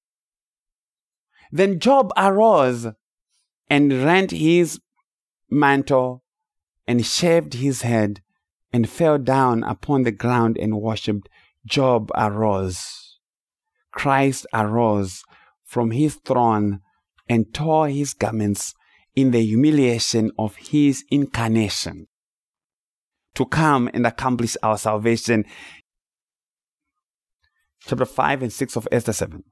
Then Job arose and rent his mantle and shaved his head and fell down upon the ground and worshipped. Job arose. Christ arose from his throne and tore his garments in the humiliation of his incarnation to come and accomplish our salvation. Chapter five and six of Esther seven.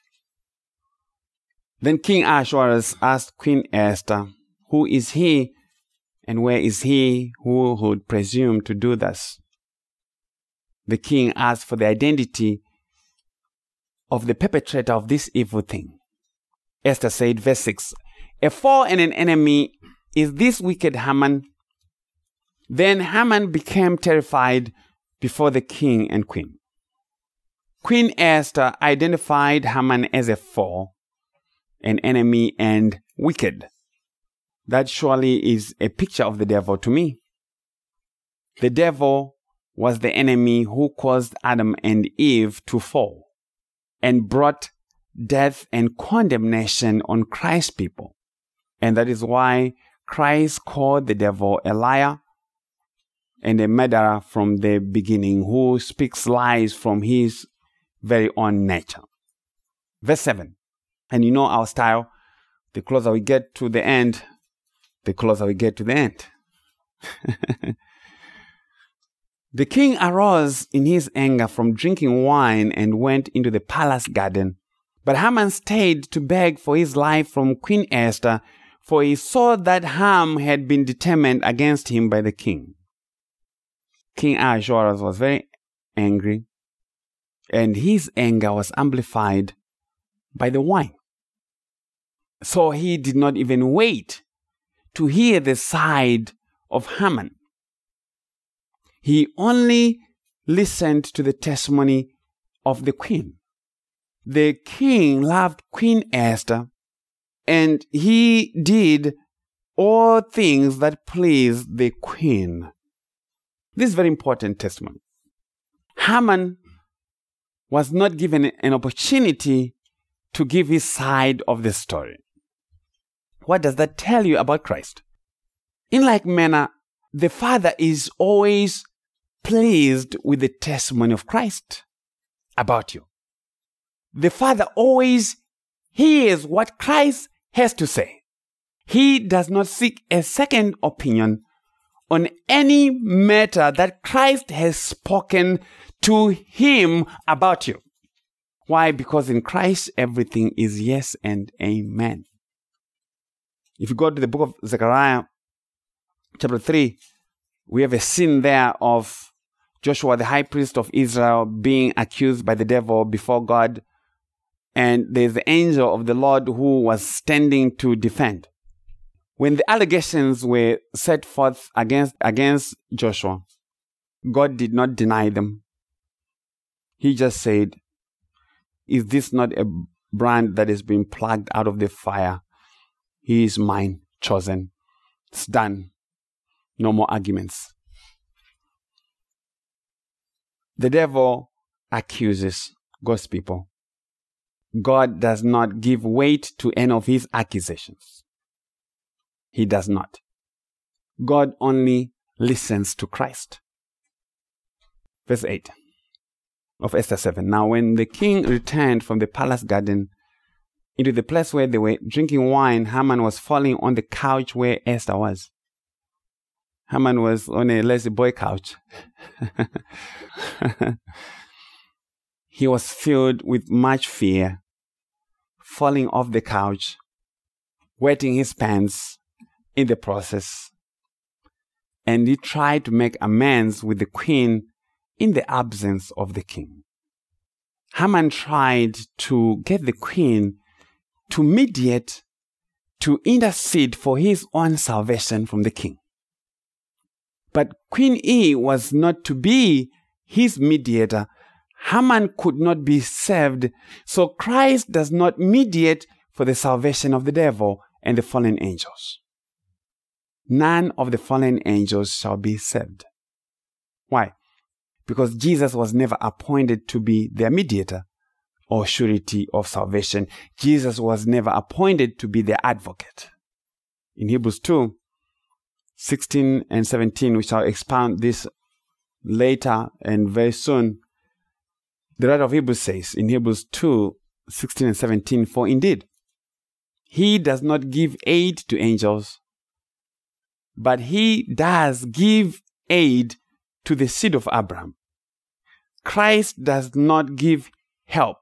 Then King Ahasuerus asked Queen Esther, who is he and where is he who would presume to do thus? The king asked for the identity of the perpetrator of this evil thing. Esther said, verse six, a foe and an enemy is this wicked Haman. Then Haman became terrified before the king and queen. Queen Esther identified Haman as a foe, an enemy, and wicked. That surely is a picture of the devil to me. The devil was the enemy who caused Adam and Eve to fall and brought death and condemnation on Christ's people. And that is why Christ called the devil a liar and a murderer from the beginning, who speaks lies from his very own nature. Verse seven. And you know our style. The closer we get to the end, the closer we get to the end. The king arose in his anger from drinking wine and went into the palace garden. But Haman stayed to beg for his life from Queen Esther, for he saw that harm had been determined against him by the king. King Ahasuerus was very angry, and his anger was amplified by the wine. So he did not even wait to hear the side of Haman. He only listened to the testimony of the queen. The king loved Queen Esther, and he did all things that pleased the queen. This is very important testimony. Haman was not given an opportunity to give his side of the story. What does that tell you about Christ? In like manner, the Father is always pleased with the testimony of Christ about you. The Father always hears what Christ has to say. He does not seek a second opinion on any matter that Christ has spoken to him about you. Why? Because in Christ, everything is yes and amen. If you go to the book of Zechariah, chapter three, we have a scene there of Joshua, the high priest of Israel, being accused by the devil before God. And there's the angel of the Lord who was standing to defend. When the allegations were set forth against, against Joshua, God did not deny them. He just said, is this not a brand that has been plucked out of the fire? He is mine, chosen. It's done. No more arguments. The devil accuses God's people. God does not give weight to any of his accusations. He does not. God only listens to Christ. Verse eight of Esther seven. Now when the king returned from the palace garden into the place where they were drinking wine, Haman was falling on the couch where Esther was. Haman was on a lazy boy couch. he was filled with much fear, falling off the couch, wetting his pants in the process. And he tried to make amends with the queen in the absence of the king. Haman tried to get the queen to mediate, to intercede for his own salvation from the king. But Queen E was not to be his mediator. Haman could not be saved, so Christ does not mediate for the salvation of the devil and the fallen angels. None of the fallen angels shall be saved. Why? Because Jesus was never appointed to be their mediator or surety of salvation. Jesus was never appointed to be their advocate. In Hebrews two, sixteen and seventeen, we shall expound this later and very soon. The writer of Hebrews says in Hebrews two, sixteen and seventeen, for indeed, he does not give aid to angels, but he does give aid to the seed of Abraham. Christ does not give help.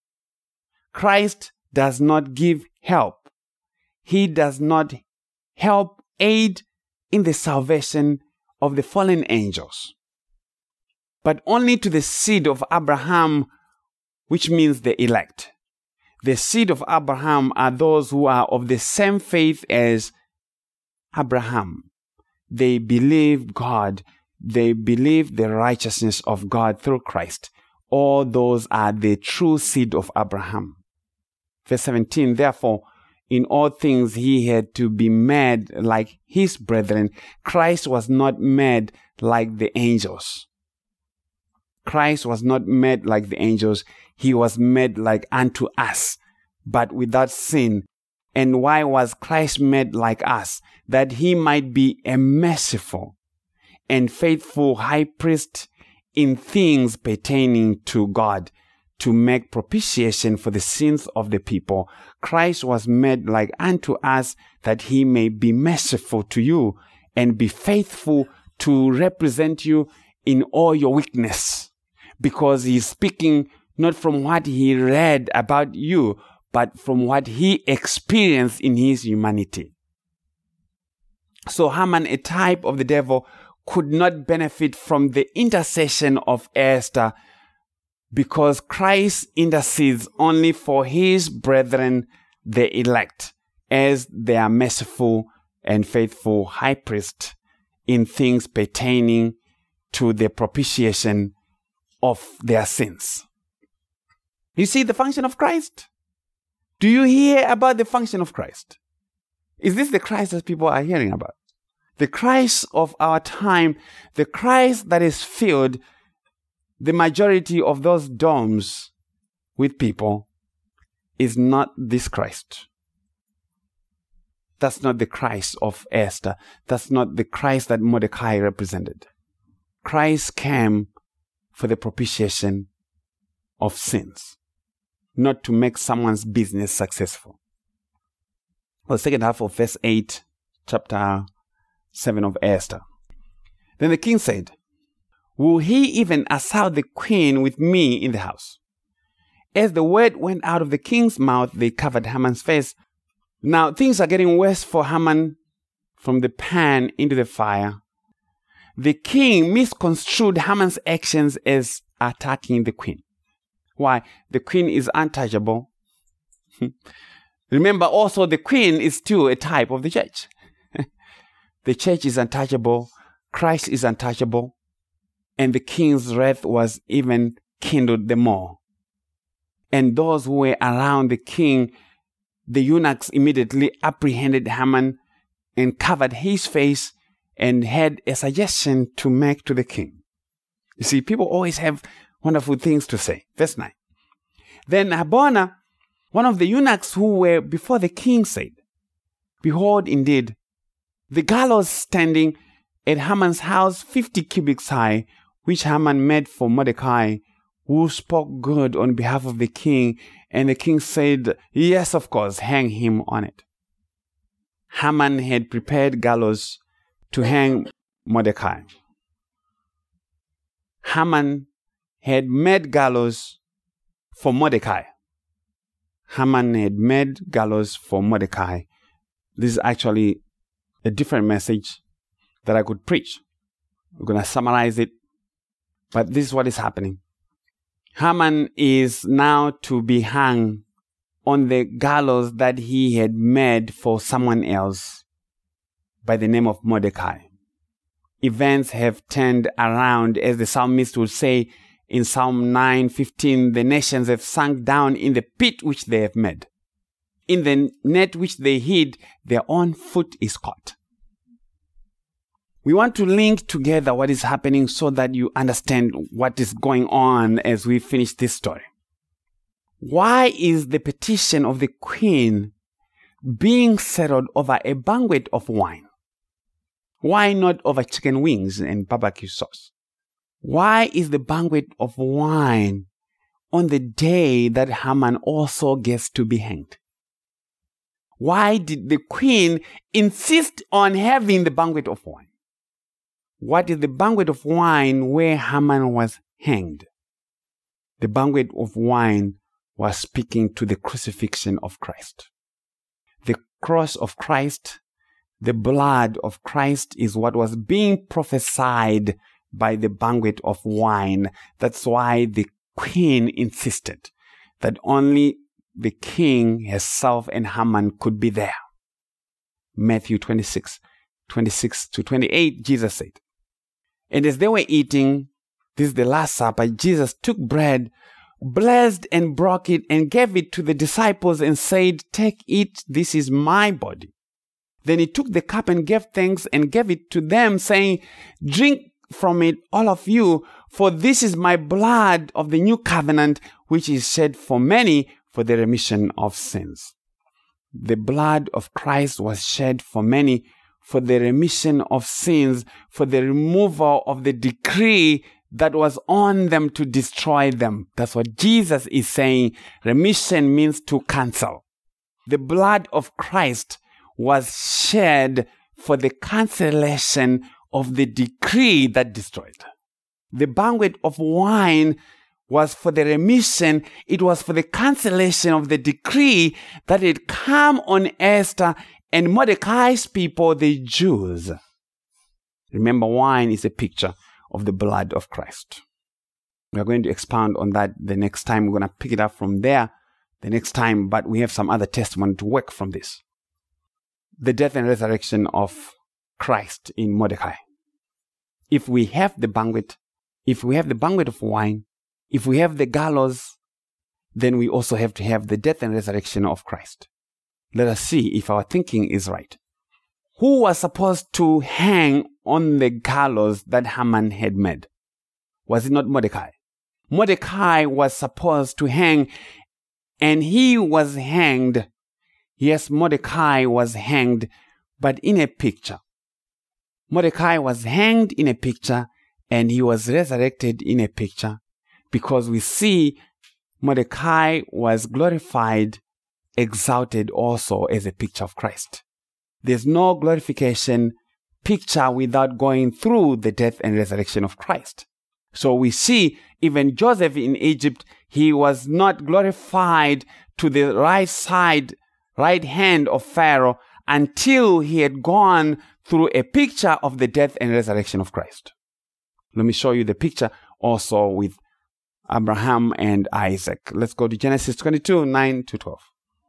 Christ does not give help. He does not help aid in the salvation of the fallen angels, but only to the seed of Abraham, which means the elect. The seed of Abraham are those who are of the same faith as Abraham. They believe God. They believe the righteousness of God through Christ. All those are the true seed of Abraham. Verse seventeen, therefore, in all things he had to be made like his brethren. Christ was not made like the angels. Christ was not made like the angels. He was made like unto us, but without sin. And why was Christ made like us? That he might be a merciful and faithful high priest in things pertaining to God, to make propitiation for the sins of the people. Christ was made like unto us, that he may be merciful to you and be faithful to represent you in all your weakness, because he is speaking not from what he read about you, but from what he experienced in his humanity. So Haman, a type of the devil, could not benefit from the intercession of Esther, because Christ intercedes only for his brethren, the elect, as their merciful and faithful high priest in things pertaining to the propitiation of their sins. You see the function of Christ? Do you hear about the function of Christ? Is this the Christ that people are hearing about? The Christ of our time, the Christ that is filled the majority of those domes with people, is not this Christ. That's not the Christ of Esther. That's not the Christ that Mordecai represented. Christ came for the propitiation of sins, not to make someone's business successful. Well, the second half of verse eight, chapter seven of Esther. Then the king said, will he even assault the queen with me in the house? As the word went out of the king's mouth, they covered Haman's face. Now things are getting worse for Haman from the pan into the fire. The king misconstrued Haman's actions as attacking the queen. Why? The queen is untouchable. Remember also, the queen is still a type of the church. The church is untouchable. Christ is untouchable. And the king's wrath was even kindled the more. And those who were around the king, the eunuchs, immediately apprehended Haman and covered his face and had a suggestion to make to the king. You see, people always have wonderful things to say. Verse nine. Then Harbona, one of the eunuchs who were before the king, said, behold, indeed, the gallows standing at Haman's house fifty cubits high, which Haman made for Mordecai, who spoke good on behalf of the king. And the king said, yes, of course, hang him on it. Haman had prepared gallows to hang Mordecai. Haman had made gallows for Mordecai. Haman had made gallows for Mordecai. This is actually a different message that I could preach. We're going to summarize it. But this is what is happening. Haman is now to be hung on the gallows that he had made for someone else by the name of Mordecai. Events have turned around, as the psalmist would say in Psalm nine fifteen, the nations have sunk down in the pit which they have made. In the net which they hid, their own foot is caught. We want to link together what is happening so that you understand what is going on as we finish this story. Why is the petition of the queen being settled over a banquet of wine? Why not over chicken wings and barbecue sauce? Why is the banquet of wine on the day that Haman also gets to be hanged? Why did the queen insist on having the banquet of wine? What is the banquet of wine where Haman was hanged? The banquet of wine was speaking to the crucifixion of Christ. The cross of Christ, the blood of Christ is what was being prophesied by the banquet of wine. That's why the queen insisted that only the king himself and Haman could be there. Matthew twenty-six, twenty-six to twenty-eight, Jesus said, "And as they were eating, this is the Last Supper, Jesus took bread, blessed and broke it, and gave it to the disciples and said, 'Take, eat, this is my body.' Then he took the cup and gave thanks and gave it to them, saying, 'Drink from it, all of you, for this is my blood of the new covenant, which is shed for many for the remission of sins.'" The blood of Christ was shed for many for the remission of sins, for the removal of the decree that was on them to destroy them. That's what Jesus is saying. Remission means to cancel. The blood of Christ was shed for the cancellation of the decree that destroyed. The banquet of wine was for the remission. It was for the cancellation of the decree that had come on Esther and Mordecai's people, the Jews. Remember, wine is a picture of the blood of Christ. We are going to expound on that the next time. We're going to pick it up from there the next time, but we have some other testimony to work from this. The death and resurrection of Christ in Mordecai. If we have the banquet, if we have the banquet of wine, if we have the gallows, then we also have to have the death and resurrection of Christ. Let us see if our thinking is right. Who was supposed to hang on the gallows that Haman had made? Was it not Mordecai? Mordecai was supposed to hang, and he was hanged. Yes, Mordecai was hanged, but in a picture. Mordecai was hanged in a picture, and he was resurrected in a picture, because we see Mordecai was glorified, exalted also as a picture of Christ. There's no glorification picture without going through the death and resurrection of Christ. So we see even Joseph in Egypt, he was not glorified to the right side, right hand of Pharaoh until he had gone through a picture of the death and resurrection of Christ. Let me show you the picture also with Abraham and Isaac. Let's go to Genesis twenty-two, nine to twelve.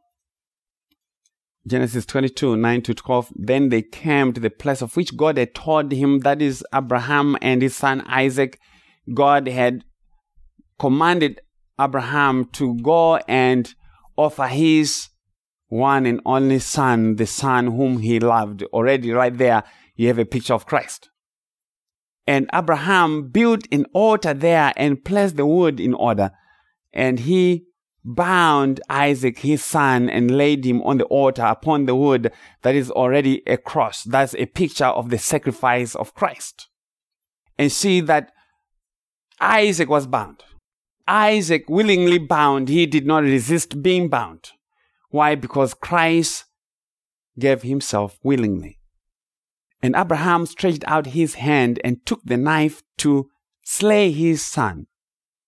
Genesis twenty-two, nine to twelve. Then they came to the place of which God had told him, that is Abraham and his son Isaac. God had commanded Abraham to go and offer his one and only son, the son whom he loved. Already right there, you have a picture of Christ. And Abraham built an altar there and placed the wood in order. And he bound Isaac, his son, and laid him on the altar upon the wood that is already a cross. That's a picture of the sacrifice of Christ. And see that Isaac was bound. Isaac willingly bound. He did not resist being bound. Why? Because Christ gave himself willingly. And Abraham stretched out his hand and took the knife to slay his son.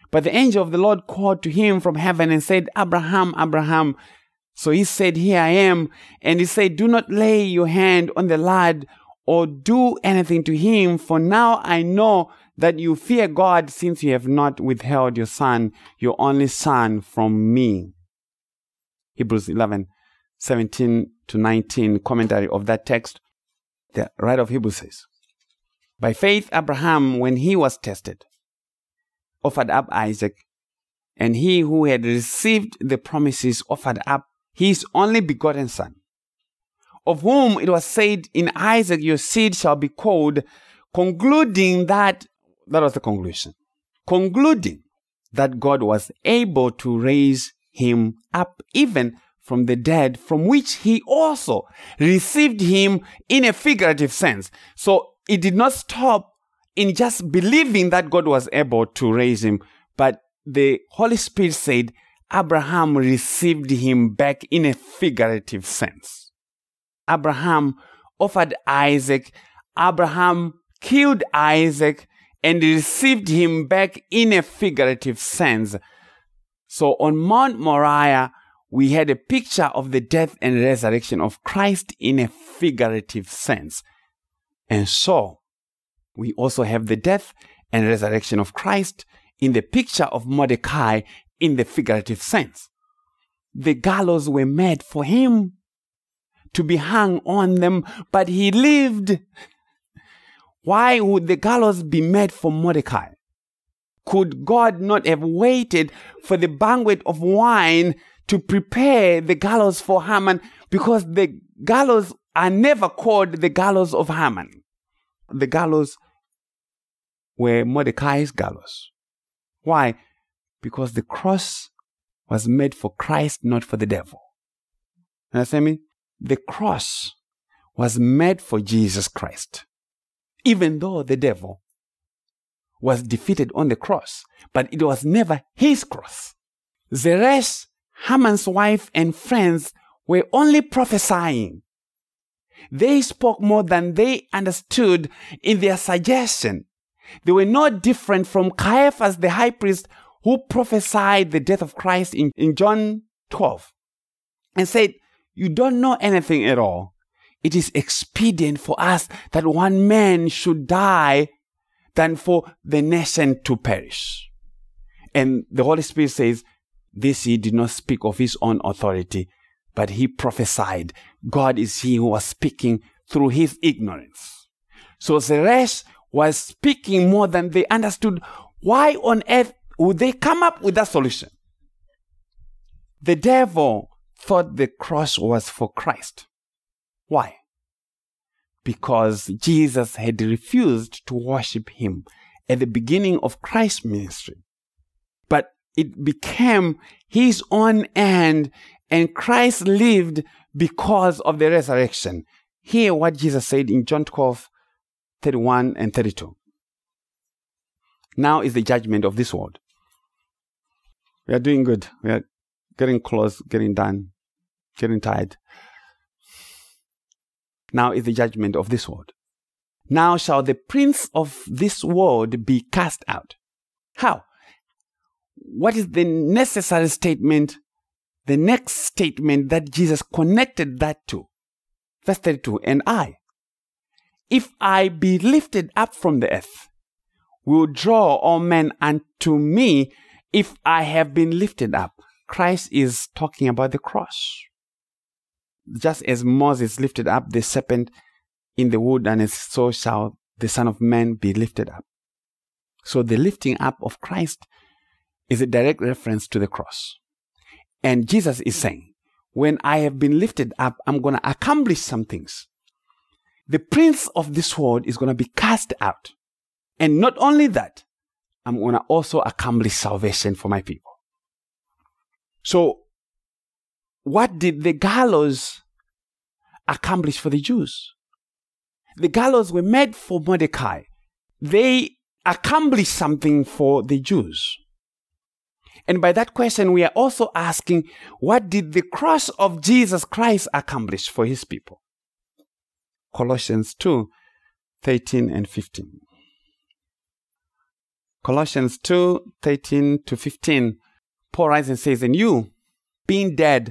But the angel of the Lord called to him from heaven and said, Abraham, Abraham. So he said, Here I am. And he said, Do not lay your hand on the lad or do anything to him, for now I know that you fear God, since you have not withheld your son, your only son, from me. Hebrews eleven, seventeen to nineteen, commentary of that text. The writer of Hebrews says, By faith Abraham, when he was tested, offered up Isaac, and he who had received the promises offered up his only begotten son, of whom it was said, In Isaac your seed shall be called, concluding that, that was the conclusion, concluding that God was able to raise him up even from the dead, from which he also received him in a figurative sense. So it did not stop in just believing that God was able to raise him, but the Holy Spirit said Abraham received him back in a figurative sense. Abraham offered Isaac. Abraham killed Isaac and received him back in a figurative sense. So on Mount Moriah, we had a picture of the death and resurrection of Christ in a figurative sense. And so we also have the death and resurrection of Christ in the picture of Mordecai in the figurative sense. The gallows were made for him to be hung on them, but he lived. Why would the gallows be made for Mordecai? Could God not have waited for the banquet of wine to prepare the gallows for Haman? Because the gallows are never called the gallows of Haman. The gallows were Mordecai's gallows. Why? Because the cross was made for Christ, not for the devil. Understand me? The cross was made for Jesus Christ, even though the devil was defeated on the cross, but it was never his cross. Zeresh, Haman's wife, and friends were only prophesying. They spoke more than they understood in their suggestion. They were no different from Caiaphas the high priest, who prophesied the death of Christ in, in John twelve and said, You don't know anything at all. It is expedient for us that one man should die than for the nation to perish. And the Holy Spirit says, This he did not speak of his own authority, but he prophesied. God is he who was speaking through his ignorance. So Zeresh was speaking more than they understood. Why on earth would they come up with that solution? The devil thought the cross was for Christ. Why? Because Jesus had refused to worship him at the beginning of Christ's ministry. But it became his own end, and Christ lived because of the resurrection. Hear what Jesus said in John twelve, thirty-one and thirty-two. Now is the judgment of this world. We are doing good. We are getting close, getting done, getting tired. Now is the judgment of this world. Now shall the prince of this world be cast out. How? What is the necessary statement, the next statement that Jesus connected that to? Verse thirty-two, and I, if I be lifted up from the earth, will draw all men unto me. If I have been lifted up. Christ is talking about the cross. Just as Moses lifted up the serpent in the wilderness, so shall the Son of Man be lifted up. So the lifting up of Christ is a direct reference to the cross. And Jesus is saying, when I have been lifted up, I'm going to accomplish some things. The prince of this world is going to be cast out. And not only that, I'm going to also accomplish salvation for my people. So, what did the gallows accomplish for the Jews? The gallows were made for Mordecai. They accomplished something for the Jews. And by that question, we are also asking, what did the cross of Jesus Christ accomplish for his people? Colossians two, thirteen and fifteen. Colossians two, thirteen to fifteen, Paul writes and says, and you, being dead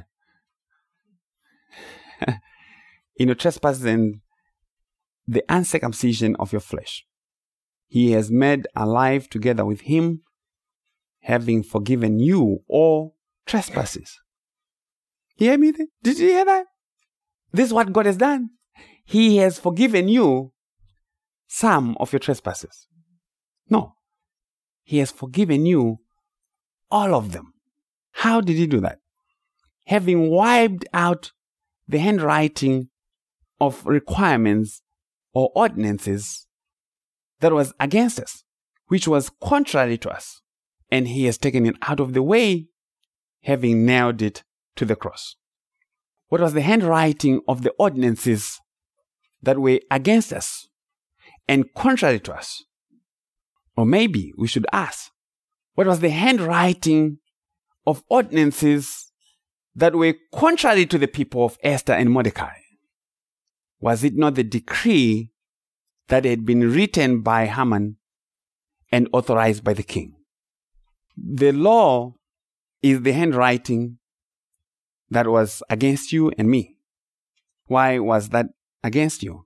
in your trespasses and the uncircumcision of your flesh, he has made alive together with him, having forgiven you all trespasses. You hear me? Did you hear that? This is what God has done. He has forgiven you some of your trespasses. No. He has forgiven you all of them. How did he do that? Having wiped out the handwriting of requirements or ordinances that was against us, which was contrary to us. And he has taken it out of the way, having nailed it to the cross. What was the handwriting of the ordinances that were against us and contrary to us? Or maybe we should ask, what was the handwriting of ordinances that were contrary to the people of Esther and Mordecai? Was it not the decree that had been written by Haman and authorized by the king? The law is the handwriting that was against you and me. Why was that against you?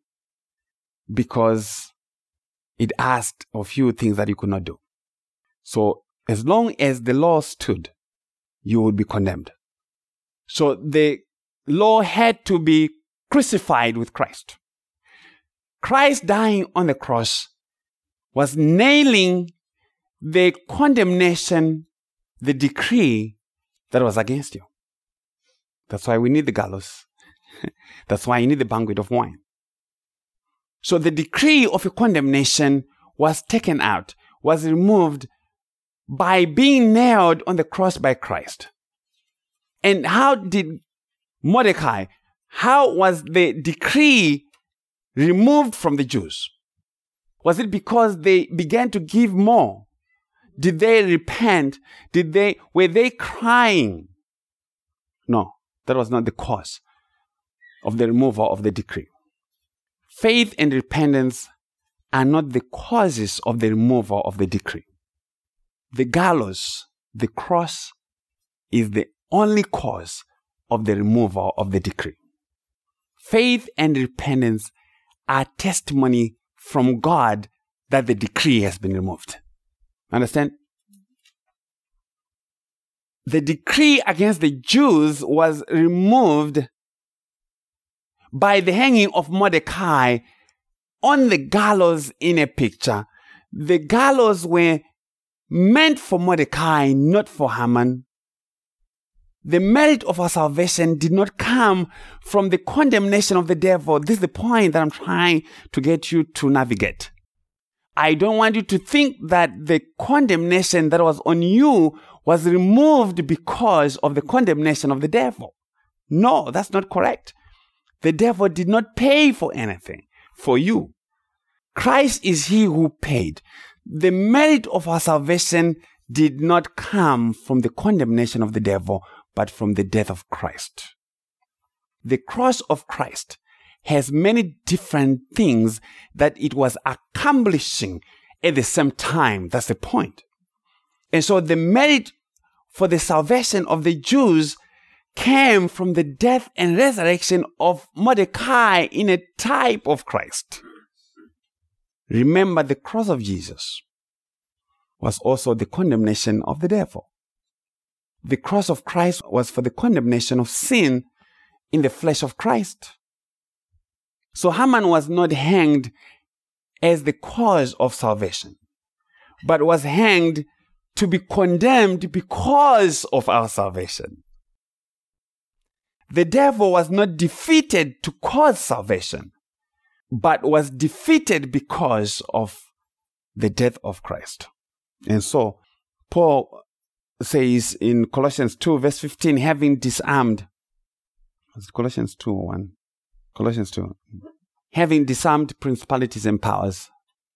Because it asked of you things that you could not do. So as long as the law stood, you would be condemned. So the law had to be crucified with Christ. Christ dying on the cross was nailing the condemnation, the decree that was against you. That's why we need the gallows. That's why you need the banquet of wine. So the decree of your condemnation was taken out, was removed by being nailed on the cross by Christ. And how did Mordecai, how was the decree removed from the Jews? Was it because they began to give more? Did they repent? Did they, were they crying? No, that was not the cause of the removal of the decree. Faith and repentance are not the causes of the removal of the decree. The gallows, the cross, is the only cause of the removal of the decree. Faith and repentance are testimony from God that the decree has been removed. Understand? The decree against the Jews was removed by the hanging of Mordecai on the gallows in a picture. The gallows were meant for Mordecai, not for Haman. The merit of our salvation did not come from the condemnation of the devil. This is the point that I'm trying to get you to navigate. I don't want you to think that the condemnation that was on you was removed because of the condemnation of the devil. No, that's not correct. The devil did not pay for anything for you. Christ is he who paid. The merit of our salvation did not come from the condemnation of the devil, but from the death of Christ. The cross of Christ has many different things that it was accomplishing at the same time. That's the point. And so the merit for the salvation of the Jews came from the death and resurrection of Mordecai in a type of Christ. Remember, the cross of Jesus was also the condemnation of the devil. The cross of Christ was for the condemnation of sin in the flesh of Christ. So Haman was not hanged as the cause of salvation, but was hanged to be condemned because of our salvation. The devil was not defeated to cause salvation, but was defeated because of the death of Christ. And so Paul says in Colossians two, verse fifteen, having disarmed, was it Colossians two or one? Colossians two. Having disarmed principalities and powers,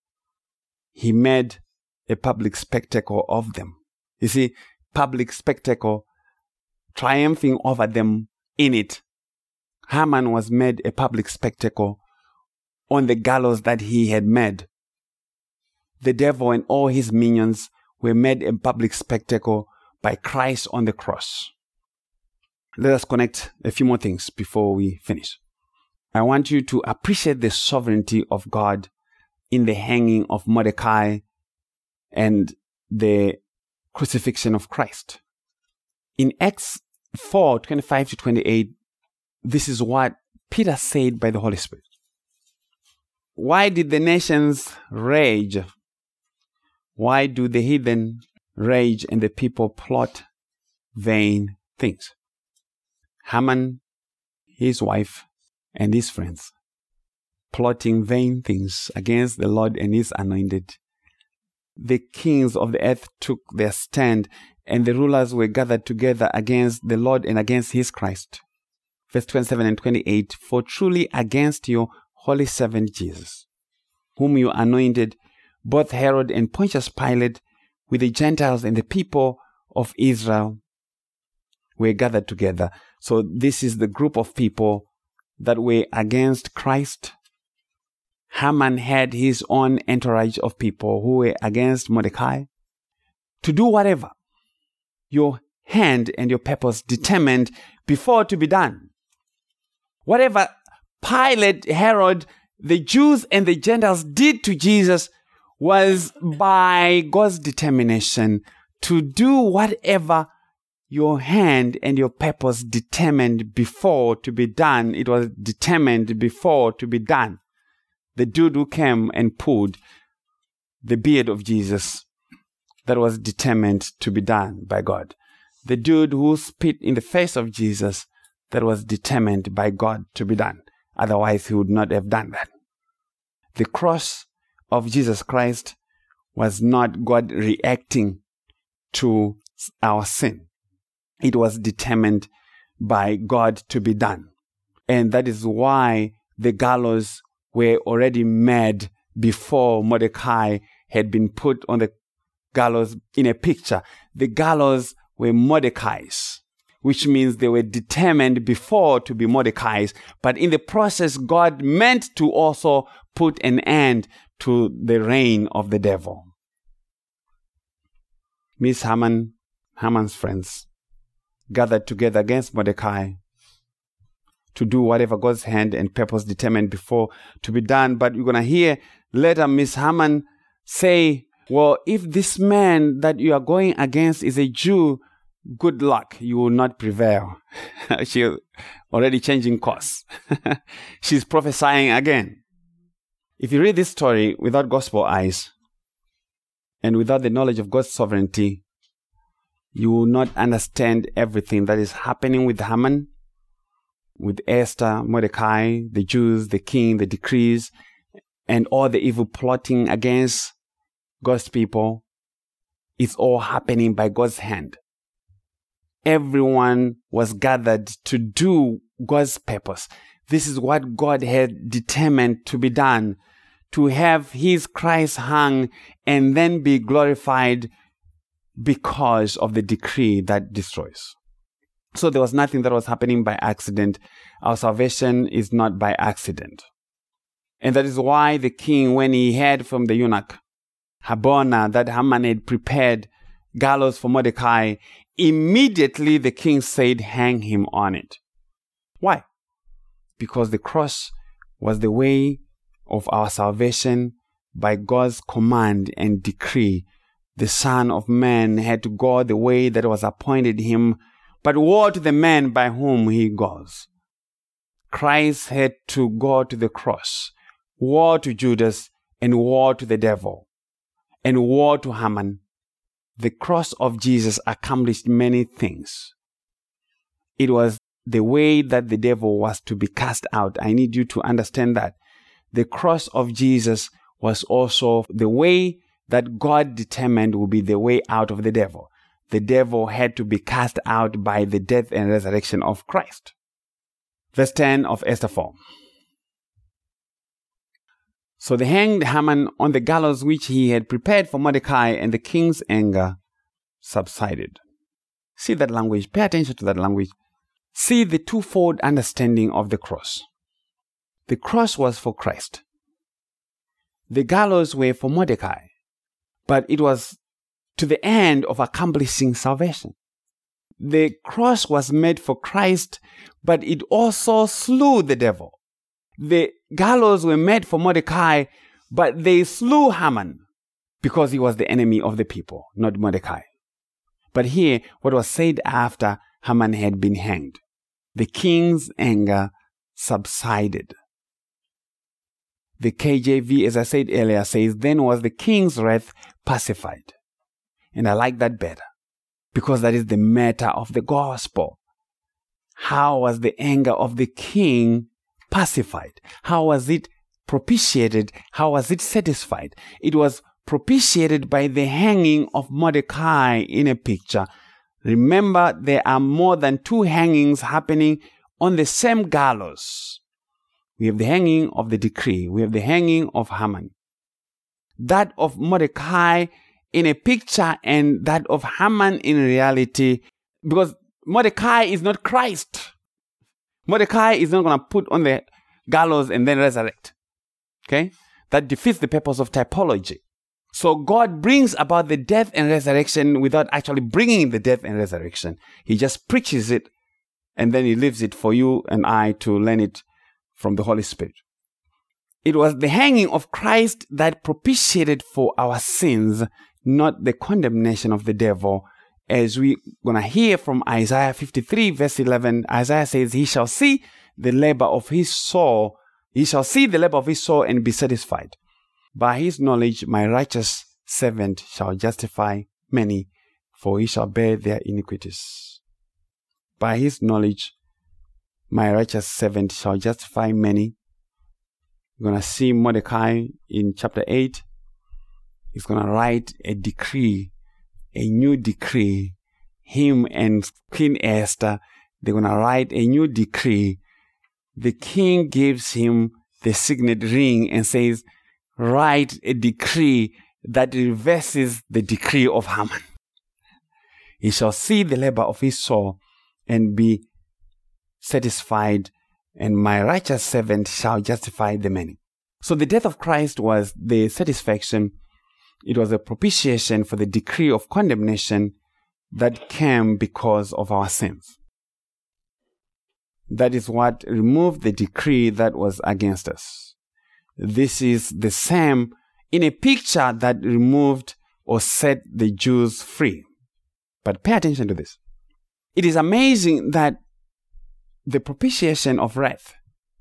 he made a public spectacle of them. You see, public spectacle, triumphing over them in it. Haman was made a public spectacle on the gallows that he had made. the devil and all his minions were made a public spectacle by Christ on the cross. Let us connect a few more things before we finish. I want you to appreciate the sovereignty of God in the hanging of Mordecai and the crucifixion of Christ. In Acts four, twenty-five to twenty-eight, this is what Peter said by the Holy Spirit. Why did the nations rage? Why do the heathen rage and the people plot vain things? Haman, his wife, and his friends, plotting vain things against the Lord and his anointed. The kings of the earth took their stand, and the rulers were gathered together against the Lord and against his Christ. Verse twenty-seven and twenty-eight, for truly against your holy servant Jesus, whom you anointed, both Herod and Pontius Pilate, with the Gentiles and the people of Israel, were gathered together. So this is the group of people that were against Christ. Haman had his own entourage of people who were against Mordecai. To do whatever your hand and your purpose determined before to be done. Whatever Pilate, Herod, the Jews and the Gentiles did to Jesus was by God's determination to do whatever your hand and your purpose determined before to be done. It was determined before to be done. The dude who came and pulled the beard of Jesus, that was determined to be done by God. The dude who spit in the face of Jesus, that was determined by God to be done. Otherwise, he would not have done that. The cross of Jesus Christ was not God reacting to our sin. It was determined by God to be done. And that is why the gallows were already made before Mordecai had been put on the gallows in a picture. The gallows were Mordecai's, which means they were determined before to be Mordecai's. But in the process, God meant to also put an end to the reign of the devil. Miss Haman, Haman's friends, gathered together against Mordecai to do whatever God's hand and purpose determined before to be done. But you're going to hear later Miss Haman say, well, if this man that you are going against is a Jew, good luck, you will not prevail. She's already changing course. She's prophesying again. If you read this story without gospel eyes and without the knowledge of God's sovereignty, you will not understand everything that is happening with Haman, with Esther, Mordecai, the Jews, the king, the decrees, and all the evil plotting against God's people. It's all happening by God's hand. Everyone was gathered to do God's purpose. This is what God had determined to be done, to have his Christ hung and then be glorified because of the decree that destroys. So there was nothing that was happening by accident. Our salvation is not by accident. And that is why the king, when he heard from the eunuch, Harbona, that Haman had prepared gallows for Mordecai, immediately the king said, hang him on it. Why? Because the cross was the way of our salvation by God's command and decree. The Son of Man had to go the way that was appointed him, but woe to the man by whom he goes. Christ had to go to the cross. Woe to Judas and woe to the devil and woe to Haman. The cross of Jesus accomplished many things. It was the way that the devil was to be cast out. I need you to understand that. The cross of Jesus was also the way that God determined would be the way out of the devil. The devil had to be cast out by the death and resurrection of Christ. Verse ten of Esther four. So they hanged Haman on the gallows which he had prepared for Mordecai, and the king's anger subsided. See that language. Pay attention to that language. See the twofold understanding of the cross. The cross was for Christ. The gallows were for Mordecai. but it was to the end of accomplishing salvation. The cross was made for Christ, but it also slew the devil. The gallows were made for Mordecai, but they slew Haman because he was the enemy of the people, not Mordecai. But here, what was said after Haman had been hanged, the king's anger subsided. The K J V, as I said earlier, says, then was the king's wrath pacified. And I like that better, because that is the matter of the gospel. How was the anger of the king pacified? How was it propitiated? How was it satisfied? It was propitiated by the hanging of Mordecai in a picture. Remember, there are more than two hangings happening on the same gallows. We have the hanging of the decree. We have the hanging of Haman. That of Mordecai in a picture and that of Haman in reality, because Mordecai is not Christ. Mordecai is not going to put on the gallows and then resurrect. Okay? That defeats the purpose of typology. So God brings about the death and resurrection without actually bringing the death and resurrection. He just preaches it and then he leaves it for you and I to learn it from the Holy Spirit. It was the hanging of Christ that propitiated for our sins, not the condemnation of the devil. As we're going to hear from Isaiah fifty-three, verse eleven, Isaiah says, he shall see the labor of his soul. He shall see the labor of his soul and be satisfied. By his knowledge, my righteous servant shall justify many, for he shall bear their iniquities. By his knowledge, my righteous servant shall justify many. You're going to see Mordecai in chapter eight. He's going to write a decree, a new decree. Him and Queen Esther, they're going to write a new decree. The king gives him the signet ring and says, write a decree that reverses the decree of Haman. He shall see the labor of his soul and be satisfied, and my righteous servant shall justify the many. So the death of Christ was the satisfaction. It was a propitiation for the decree of condemnation that came because of our sins. That is what removed the decree that was against us. This is the same in a picture that removed or set the Jews free. But pay attention to this. It is amazing that the propitiation of wrath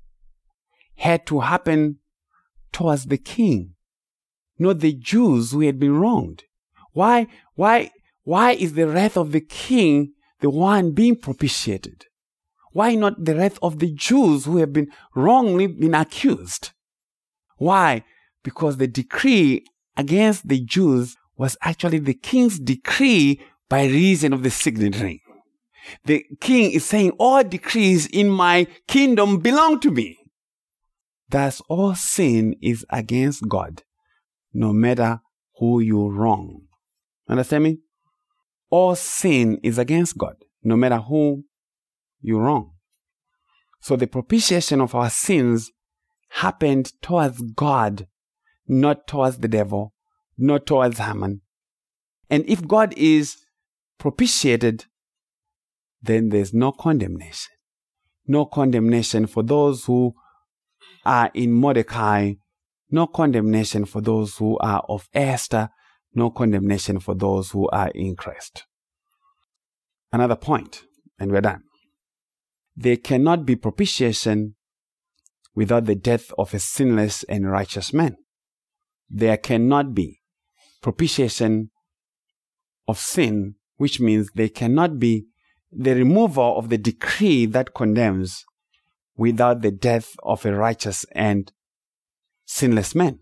had to happen towards the king, not the Jews who had been wronged. Why, why, why is the wrath of the king the one being propitiated? Why not the wrath of the Jews who have been wrongly been accused? Why? Because the decree against the Jews was actually the king's decree by reason of the signet ring. The king is saying, all decrees in my kingdom belong to me. Thus, all sin is against God, no matter who you wrong. Understand me? All sin is against God, no matter who you wrong. So the propitiation of our sins happened towards God, not towards the devil, not towards Haman. And if God is propitiated, then there's no condemnation. No condemnation for those who are in Mordecai, no condemnation for those who are of Esther, no condemnation for those who are in Christ. Another point, and we're done. There cannot be propitiation without the death of a sinless and righteous man. There cannot be propitiation of sin, which means there cannot be the removal of the decree that condemns without the death of a righteous and sinless man.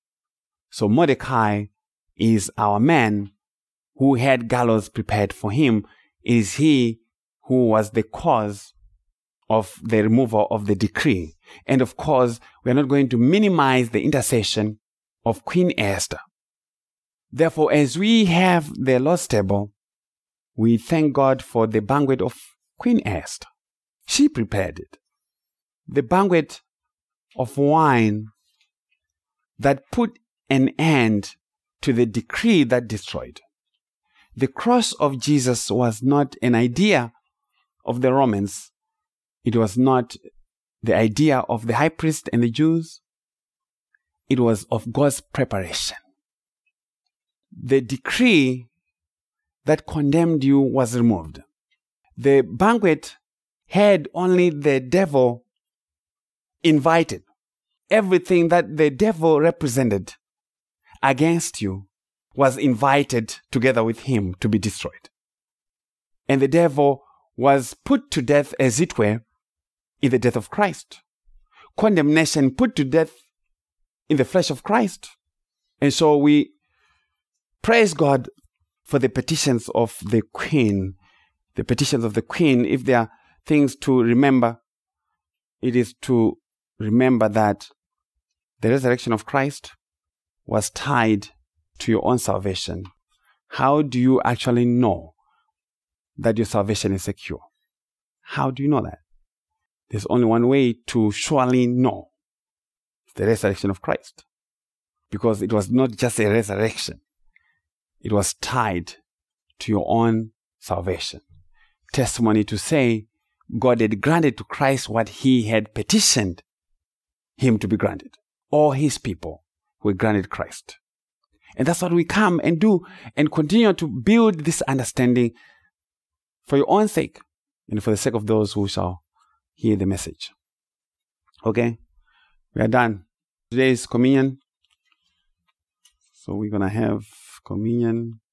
So Mordecai is our man who had gallows prepared for him. It is he who was the cause of the removal of the decree. And of course, we are not going to minimize the intercession of Queen Esther. Therefore, as we have the Lord's table, we thank God for the banquet of Queen Esther. She prepared it. The banquet of wine that put an end to the decree that destroyed. The cross of Jesus was not an idea of the Romans. It was not the idea of the high priest and the Jews. It was of God's preparation. The decree that condemned you was removed. The banquet had only the devil invited. Everything that the devil represented against you was invited together with him to be destroyed. And the devil was put to death, as it were, in the death of Christ. Condemnation put to death in the flesh of Christ. And so we praise God for the petitions of the Queen. The petitions of the Queen, if there are things to remember, it is to remember that the resurrection of Christ was tied to your own salvation. How do you actually know that your salvation is secure? How do you know that? There's only one way to surely know. It's the resurrection of Christ. Because it was not just a resurrection. It was tied to your own salvation. Testimony to say God had granted to Christ what he had petitioned him to be granted. All his people were granted Christ. And that's what we come and do and continue to build this understanding for your own sake and for the sake of those who shall hear the message. Okay? We are done. Today is communion. So we're going to have communion.